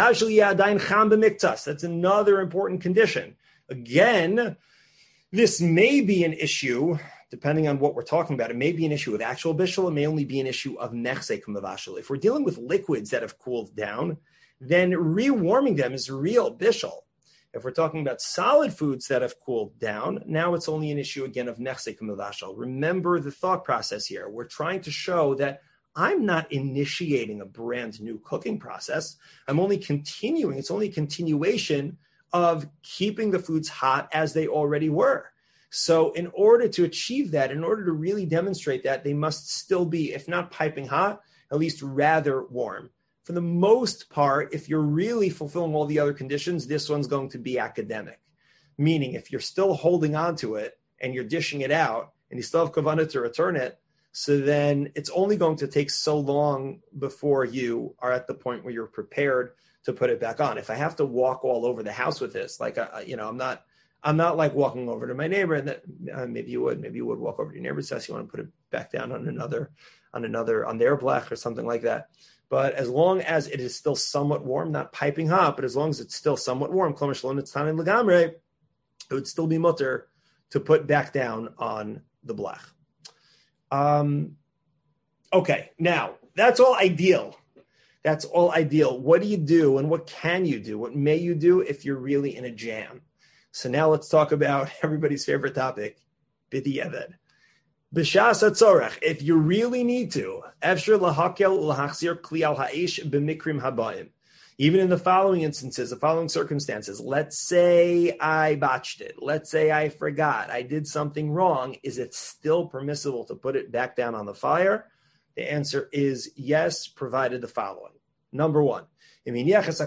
That's another important condition. Again, this may be an issue, depending on what we're talking about. It may be an issue of actual bishul. It may only be an issue of nechse kamavashal. If we're dealing with liquids that have cooled down, then rewarming them is real bishul. If we're talking about solid foods that have cooled down, now it's only an issue again of nechse kamavashal. Remember the thought process here. We're trying to show that I'm not initiating a brand new cooking process. I'm only continuing. It's only a continuation of keeping the foods hot as they already were. So in order to achieve that, in order to really demonstrate that, they must still be, if not piping hot, at least rather warm. For the most part, if you're really fulfilling all the other conditions, this one's going to be academic. Meaning, if you're still holding on to it and you're dishing it out and you still have kavanah to return it, so then it's only going to take so long before you are at the point where you're prepared to put it back on. If I have to walk all over the house with this, like, I'm not like walking over to my neighbor and that maybe you would walk over to your neighbor's house. You want to put it back down on their blech or something like that. But as long as it is still somewhat warm, not piping hot, but as long as it's still somewhat warm, it would still be mutter to put back down on the blech. Okay, now that's all ideal. That's all ideal. What do you do and what can you do? What may you do if you're really in a jam? So now let's talk about everybody's favorite topic, b'diavad. B'shas hatzorech, if you really need to, efshar lahakel ulahachzir kli al ha'esh b'mikrim habayim. Even in the following instances, the following circumstances, let's say I botched it. Let's say I forgot. I did something wrong. Is it still permissible to put it back down on the fire? The answer is yes, provided the following. Number one, let's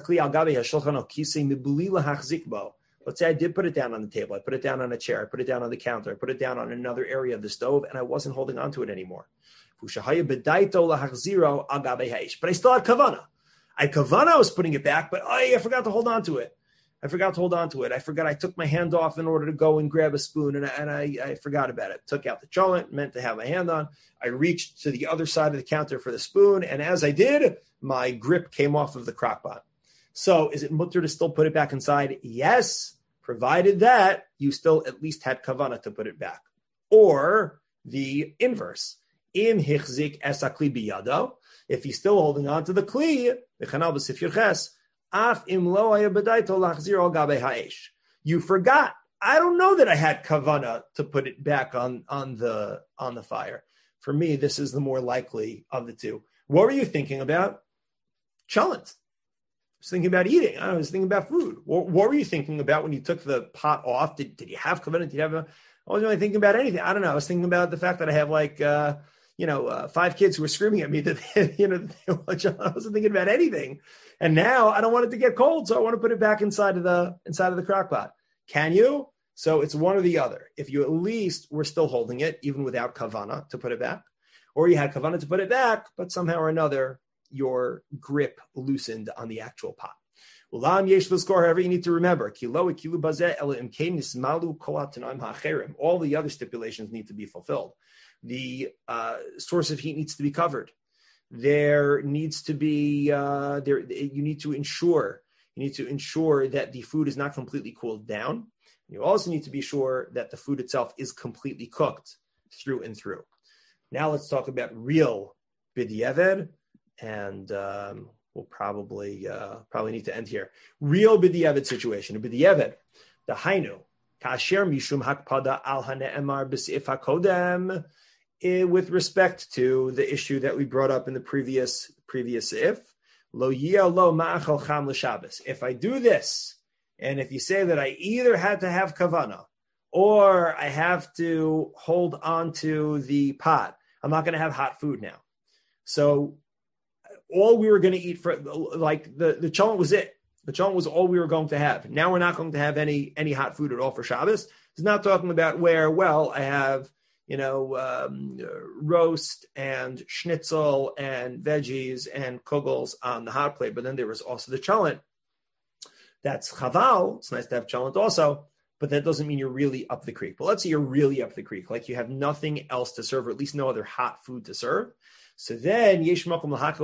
say I did put it down on the table. I put it down on a chair. I put it down on the counter. I put it down on another area of the stove, and I wasn't holding on to it anymore. But I still had kavanah. I was putting it back, but I forgot to hold on to it. I forgot I took my hand off in order to go and grab a spoon, and I forgot about it. Took out the cholent, meant to have my hand on. I reached to the other side of the counter for the spoon, and as I did, my grip came off of the crock pot. So is it mutter to still put it back inside? Yes, provided that you still at least had kavanah to put it back. Or the inverse. Im hichzik esakli biyado. If he's still holding on to the kli, you forgot. I don't know that I had kavanah to put it back on the fire. For me, this is the more likely of the two. What were you thinking about? Cholent. I was thinking about eating. I was thinking about food. What were you thinking about when you took the pot off? Did you have kavanah? I wasn't really thinking about anything. I don't know. I was thinking about the fact that I have 5 kids who were screaming at me that I wasn't thinking about anything. And now I don't want it to get cold, so I want to put it back inside of the crock pot. Can you? So it's one or the other. If you at least were still holding it, even without kavanah to put it back, or you had kavanah to put it back, but somehow or another your grip loosened on the actual pot. However, you need to remember, all the other stipulations need to be fulfilled. The source of heat needs to be covered. There needs to be you need to ensure that the food is not completely cooled down. You also need to be sure that the food itself is completely cooked through and through. Now let's talk about real b'diavad, and we'll probably need to end here. Real b'diavad situation. B'diavad, the hainu kasher mishum hakpada al hane'emar b'seif hakodem. With respect to the issue that we brought up in the previous if, lo yia lo ma'achal cham l'Shabbos. If I do this, and if you say that I either had to have kavanah or I have to hold on to the pot, I'm not going to have hot food now. So all we were going to eat for the cholent was it. The cholent was all we were going to have. Now we're not going to have any hot food at all for Shabbos. It's not talking about where, I have roast and schnitzel and veggies and kugels on the hot plate. But then there was also the cholent. That's chaval. It's nice to have cholent also, but that doesn't mean you're really up the creek. But let's say you're really up the creek, like you have nothing else to serve, or at least no other hot food to serve. So then you could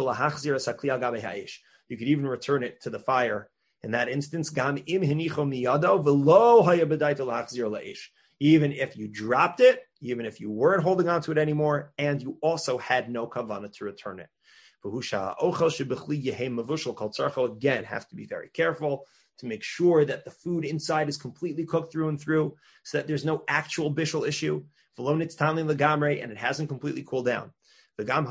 even return it to the fire. In that instance, even if you dropped it, even if you weren't holding on to it anymore, and you also had no kavanah to return it. Again, have to be very careful to make sure that the food inside is completely cooked through and through, so that there's no actual bishul issue, and it hasn't completely cooled down. And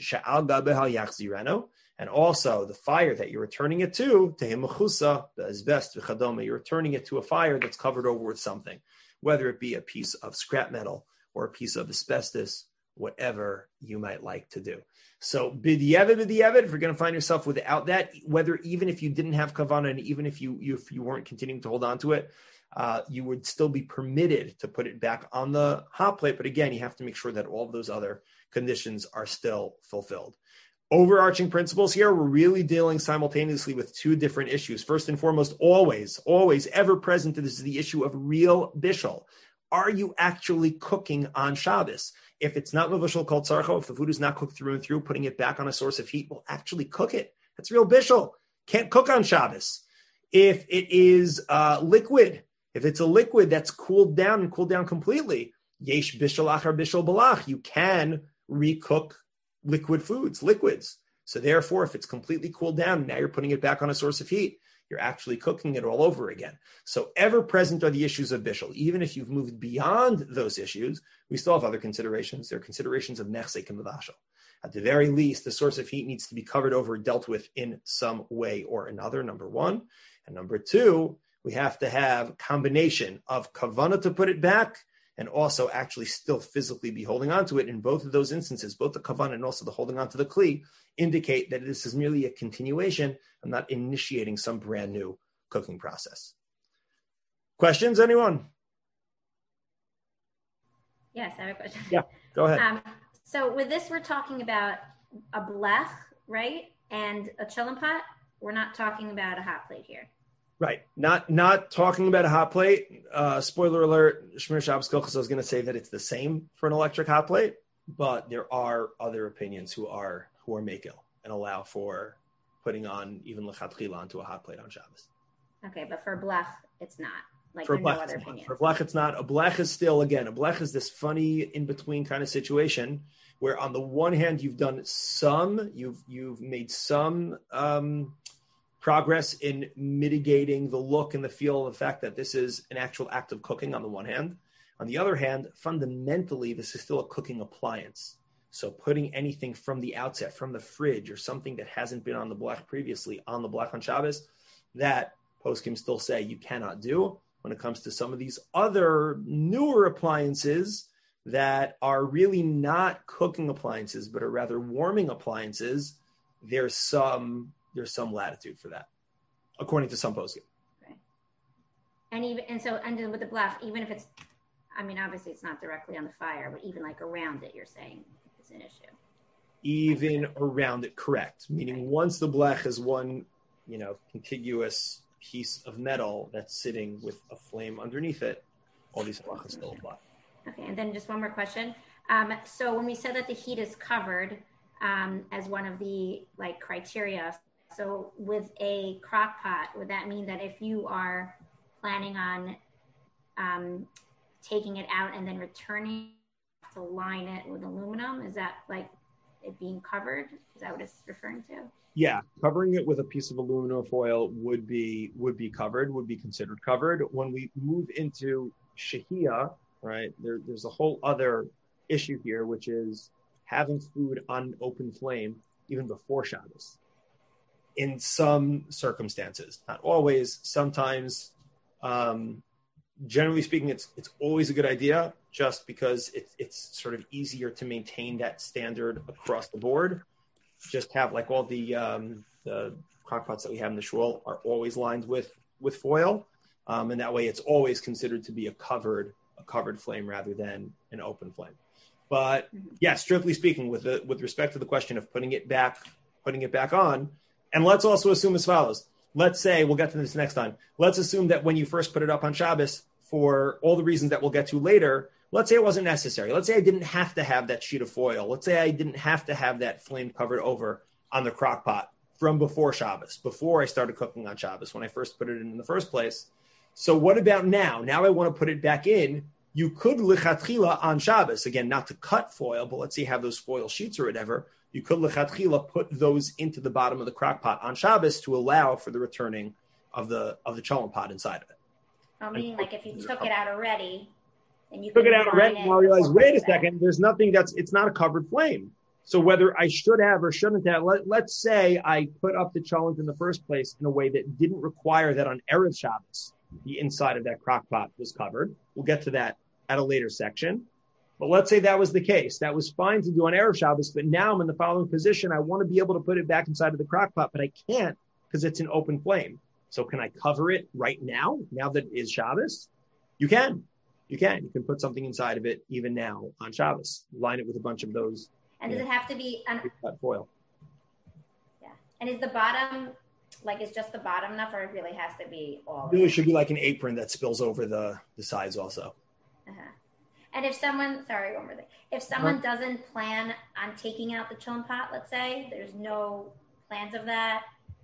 also the fire that you're returning it to you're returning it to a fire that's covered over with something, whether it be a piece of scrap metal or a piece of asbestos, whatever you might like to do. So b'diavad, if you're going to find yourself without that, whether even if you didn't have kavanah and even if you weren't continuing to hold on to it, you would still be permitted to put it back on the hot plate. But again, you have to make sure that all of those other conditions are still fulfilled. Overarching principles here, we're really dealing simultaneously with two different issues. First and foremost, always, ever present, this is the issue of real bishul. Are you actually cooking on Shabbos? If it's not mavashal kol tzarcho, if the food is not cooked through and through, putting it back on a source of heat will actually cook it. That's real bishul. Can't cook on Shabbos. If it is liquid, if it's a liquid that's cooled down completely, yesh bishul achar bishul balach, you can recook liquids. So therefore, if it's completely cooled down, now you're putting it back on a source of heat, you're actually cooking it all over again. So ever present are the issues of bishul. Even if you've moved beyond those issues, we still have other considerations. There are considerations of nechsek and mavashal. At the very least, the source of heat needs to be covered over, dealt with in some way or another, number one. And number two, we have to have combination of kavanah to put it back and also actually still physically be holding on to it. In both of those instances, both the kavanah and also the holding on to the kli indicate that this is merely a continuation and not initiating some brand new cooking process. Questions, anyone? Yes, I have a question. Yeah, go ahead. So with this, we're talking about a blech, right? And a cholent pot. We're not talking about a hot plate here. Right. Not talking about a hot plate. Spoiler alert, Shmir Shabbos Kochos, I was going to say that it's the same for an electric hot plate, but there are other opinions who are makil and allow for putting on even lechatchila onto a hot plate on Shabbos. Okay, but for blech, it's not. Like for no blech, other opinion. For blech, it's not. A blech is still, again, a blech is this funny in-between kind of situation where on the one hand, you've made some progress in mitigating the look and the feel of the fact that this is an actual act of cooking on the one hand. On the other hand, fundamentally, this is still a cooking appliance. So putting anything from the outset, from the fridge or something that hasn't been on the blech previously on the blech on Shabbos, that poskim still say you cannot do. When it comes to some of these other newer appliances that are really not cooking appliances, but are rather warming appliances, there's some latitude for that, according to some poskim. Right. And then with the blech, even if it's, I mean, obviously it's not directly on the fire, but even like around it, you're saying it's an issue. Even around it, correct. Meaning right. Once the blech is one, contiguous piece of metal that's sitting with a flame underneath it, all these halachas still apply. Okay, and then just one more question. So when we said that the heat is covered as one of the criteria, so with a crock pot, would that mean that if you are planning on taking it out and then returning to line it with aluminum, is that like it being covered? Is that what it's referring to? Yeah, covering it with a piece of aluminum foil would be covered, would be considered covered. When we move into shahiyah, right, there's a whole other issue here, which is having food on open flame even before Shabbos. In some circumstances, not always, sometimes, generally speaking, it's always a good idea just because it's sort of easier to maintain that standard across the board. Just have like all the crock pots that we have in the shul are always lined with foil, and that way it's always considered to be a covered flame rather than an open flame. But yeah, strictly speaking, with respect to the question of putting it back on, and let's also assume as follows. Let's say, we'll get to this next time. Let's assume that when you first put it up on Shabbos, for all the reasons that we'll get to later, let's say it wasn't necessary. Let's say I didn't have to have that sheet of foil. Let's say I didn't have to have that flame covered over on the crock pot from before Shabbos, before I started cooking on Shabbos, when I first put it in the first place. So what about now? Now I want to put it back in. You could lichatchila on Shabbos, again, not to cut foil, but let's say you have those foil sheets or whatever. You could lichatchila put those into the bottom of the crock pot on Shabbos to allow for the returning of the cholent pot inside of it. I mean, like if you took it out already, and you took it out already, and I realized, wait a second, there's nothing it's not a covered flame. So whether I should have or shouldn't have, let's say I put up the cholent in the first place in a way that didn't require that on Erev Shabbos, the inside of that crock pot was covered. We'll get to that at a later section. But let's say that was the case. That was fine to do on Erev Shabbos, but now I'm in the following position. I want to be able to put it back inside of the crock pot, but I can't because it's an open flame. So can I cover it right now that it is Shabbos? You can. You can put something inside of it even now on Shabbos. Line it with a bunch of those. And does it have to be foil? Yeah. And is the bottom, like, is just the bottom enough, or it really has to be all? It really should be like an apron that spills over the sides also. Uh-huh. And if someone, one more thing. If someone doesn't plan on taking out the chillum pot, let's say, there's no plans of that,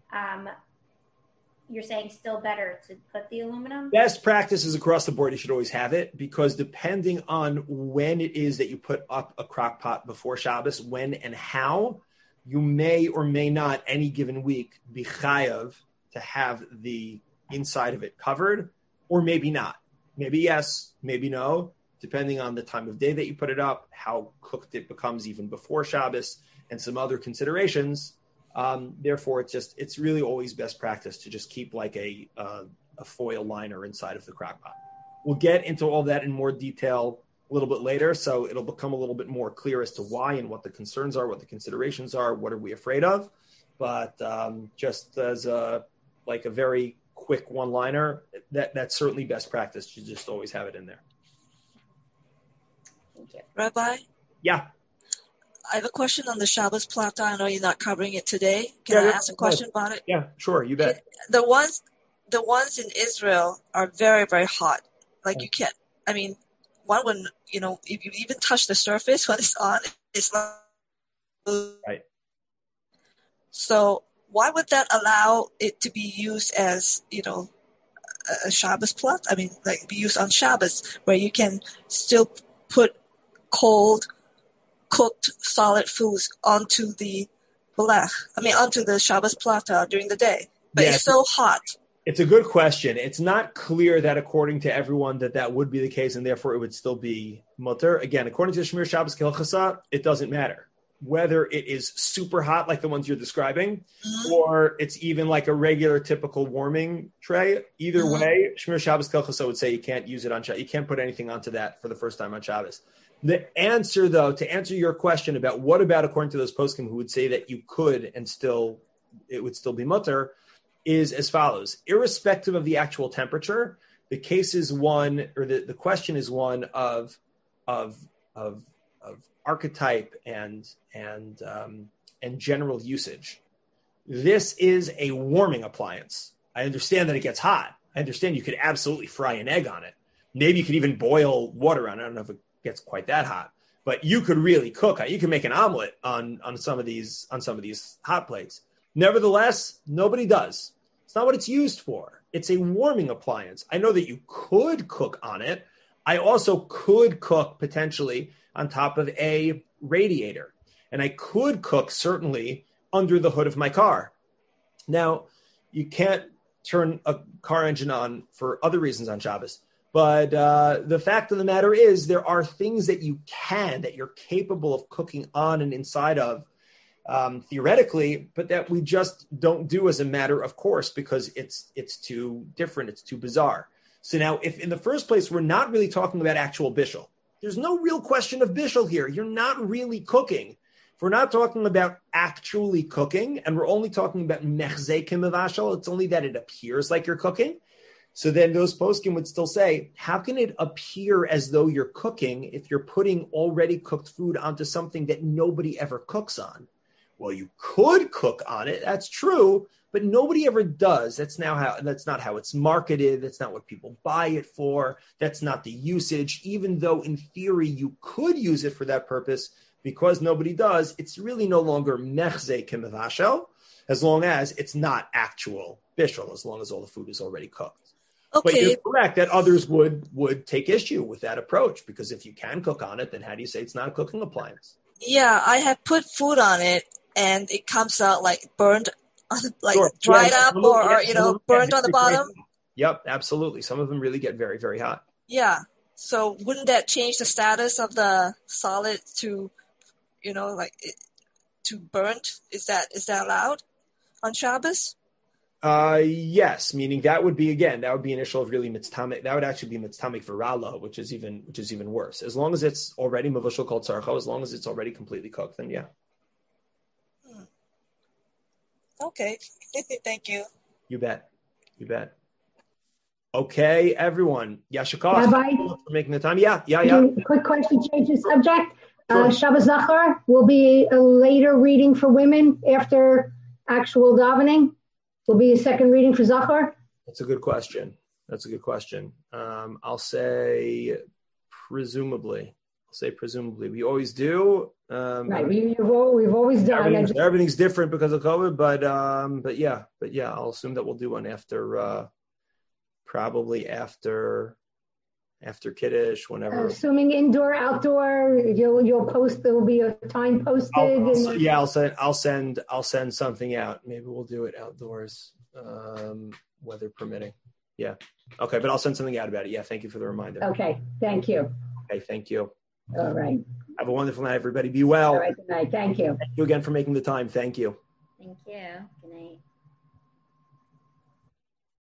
you're saying still better to put the aluminum? Best practices across the board, you should always have it, because depending on when it is that you put up a crock pot before Shabbos, when and how, you may or may not any given week be chayav to have the inside of it covered, or maybe not. Maybe yes, maybe no, depending on the time of day that you put it up, how cooked it becomes even before Shabbos, and some other considerations. Therefore, it's really always best practice to just keep like a foil liner inside of the crock pot. We'll get into all that in more detail a little bit later, so it'll become a little bit more clear as to why and what the concerns are, what the considerations are, what are we afraid of. But just as a very quick one-liner, that's certainly best practice. You just always have it in there. Thank you. Rabbi? Yeah. I have a question on the Shabbos plata. I know you're not covering it today. Can I ask a question about it? Yeah, sure. You bet. The ones in Israel are very, very hot. Like you can't, one would, if you even touch the surface when it's on, it's not. Right. So why would that allow it to be used as, a Shabbos plat? Be used on Shabbos where you can still put cold, cooked solid foods onto the onto the Shabbos plata during the day. But it's so hot. It's a good question. It's not clear that according to everyone that would be the case, and therefore it would still be mutter. Again, according to Shmir Shabbos Kehilchasa, it doesn't matter whether it is super hot like the ones you're describing, or it's even like a regular typical warming tray. Either way, Shmir Shabbos Kehilchasa would say you can't use it on Shabbos. You can't put anything onto that for the first time on Shabbos. The answer, though, to answer your question about what about according to those poskim who would say that you could and it would still be mutter, is as follows. Irrespective of the actual temperature, the case is one, or the question is one of archetype and general usage. This is a warming appliance. I understand that it gets hot. I understand you could absolutely fry an egg on it. Maybe you could even boil water on it. I don't know if it gets quite that hot, but you could really cook. You can make an omelet on some of these hot plates. Nevertheless, nobody does. It's not what it's used for. It's a warming appliance. I know that you could cook on it. I also could cook potentially on top of a radiator, and I could cook certainly under the hood of my car. Now, you can't turn a car engine on for other reasons on Shabbos. But the fact of the matter is there are things that you're capable of cooking on and inside of theoretically, but that we just don't do as a matter of course because it's too different, it's too bizarre. So now if in the first place we're not really talking about actual bishul, there's no real question of bishul here. You're not really cooking. If we're not talking about actually cooking and we're only talking about mechzei kimavashal, it's only that it appears like you're cooking. So then those poskim would still say, how can it appear as though you're cooking if you're putting already cooked food onto something that nobody ever cooks on? Well, you could cook on it. That's true, but nobody ever does. That's not how it's marketed. That's not what people buy it for. That's not the usage. Even though in theory you could use it for that purpose, because nobody does, it's really no longer mechzei kimavashel, as long as it's not actual bishul, as long as all the food is already cooked. Okay. But you're correct that others would take issue with that approach, because if you can cook on it, then how do you say it's not a cooking appliance? Yeah, I have put food on it and it comes out like burned, dried up or burned on the bottom. Yep, absolutely. Some of them really get very, very hot. Yeah. So wouldn't that change the status of the solid to, to burnt? Is that allowed on Shabbos? Yes, meaning that would be an issue of really mitztamik. That would actually be mitztamik for rala, which is even worse. As long as it's already mavushal called tzarcho, as long as it's already completely cooked, then yeah. Okay, thank you. You bet. You bet. Okay, everyone. Yashikov, Rabbi, for making the time. Yeah. Quick question, change the subject. Sure. Shabbos Zachar will be a later reading for women after actual davening. Will be a second reading for Zachar. That's a good question. I'll say presumably. We always do. Right. We've always done. Everything's different because of COVID, but yeah. I'll assume that we'll do one after, probably after Kiddush, whenever. Assuming indoor, outdoor, you'll post. There will be a time posted. I'll send something out. Maybe we'll do it outdoors, weather permitting. Yeah. Okay, but I'll send something out about it. Yeah. Thank you for the reminder. Okay. Thank you. Okay. Thank you. All right. Have a wonderful night, everybody. Be well. All right. Good night. Thank you. Thank you again for making the time. Thank you. Thank you. Good night.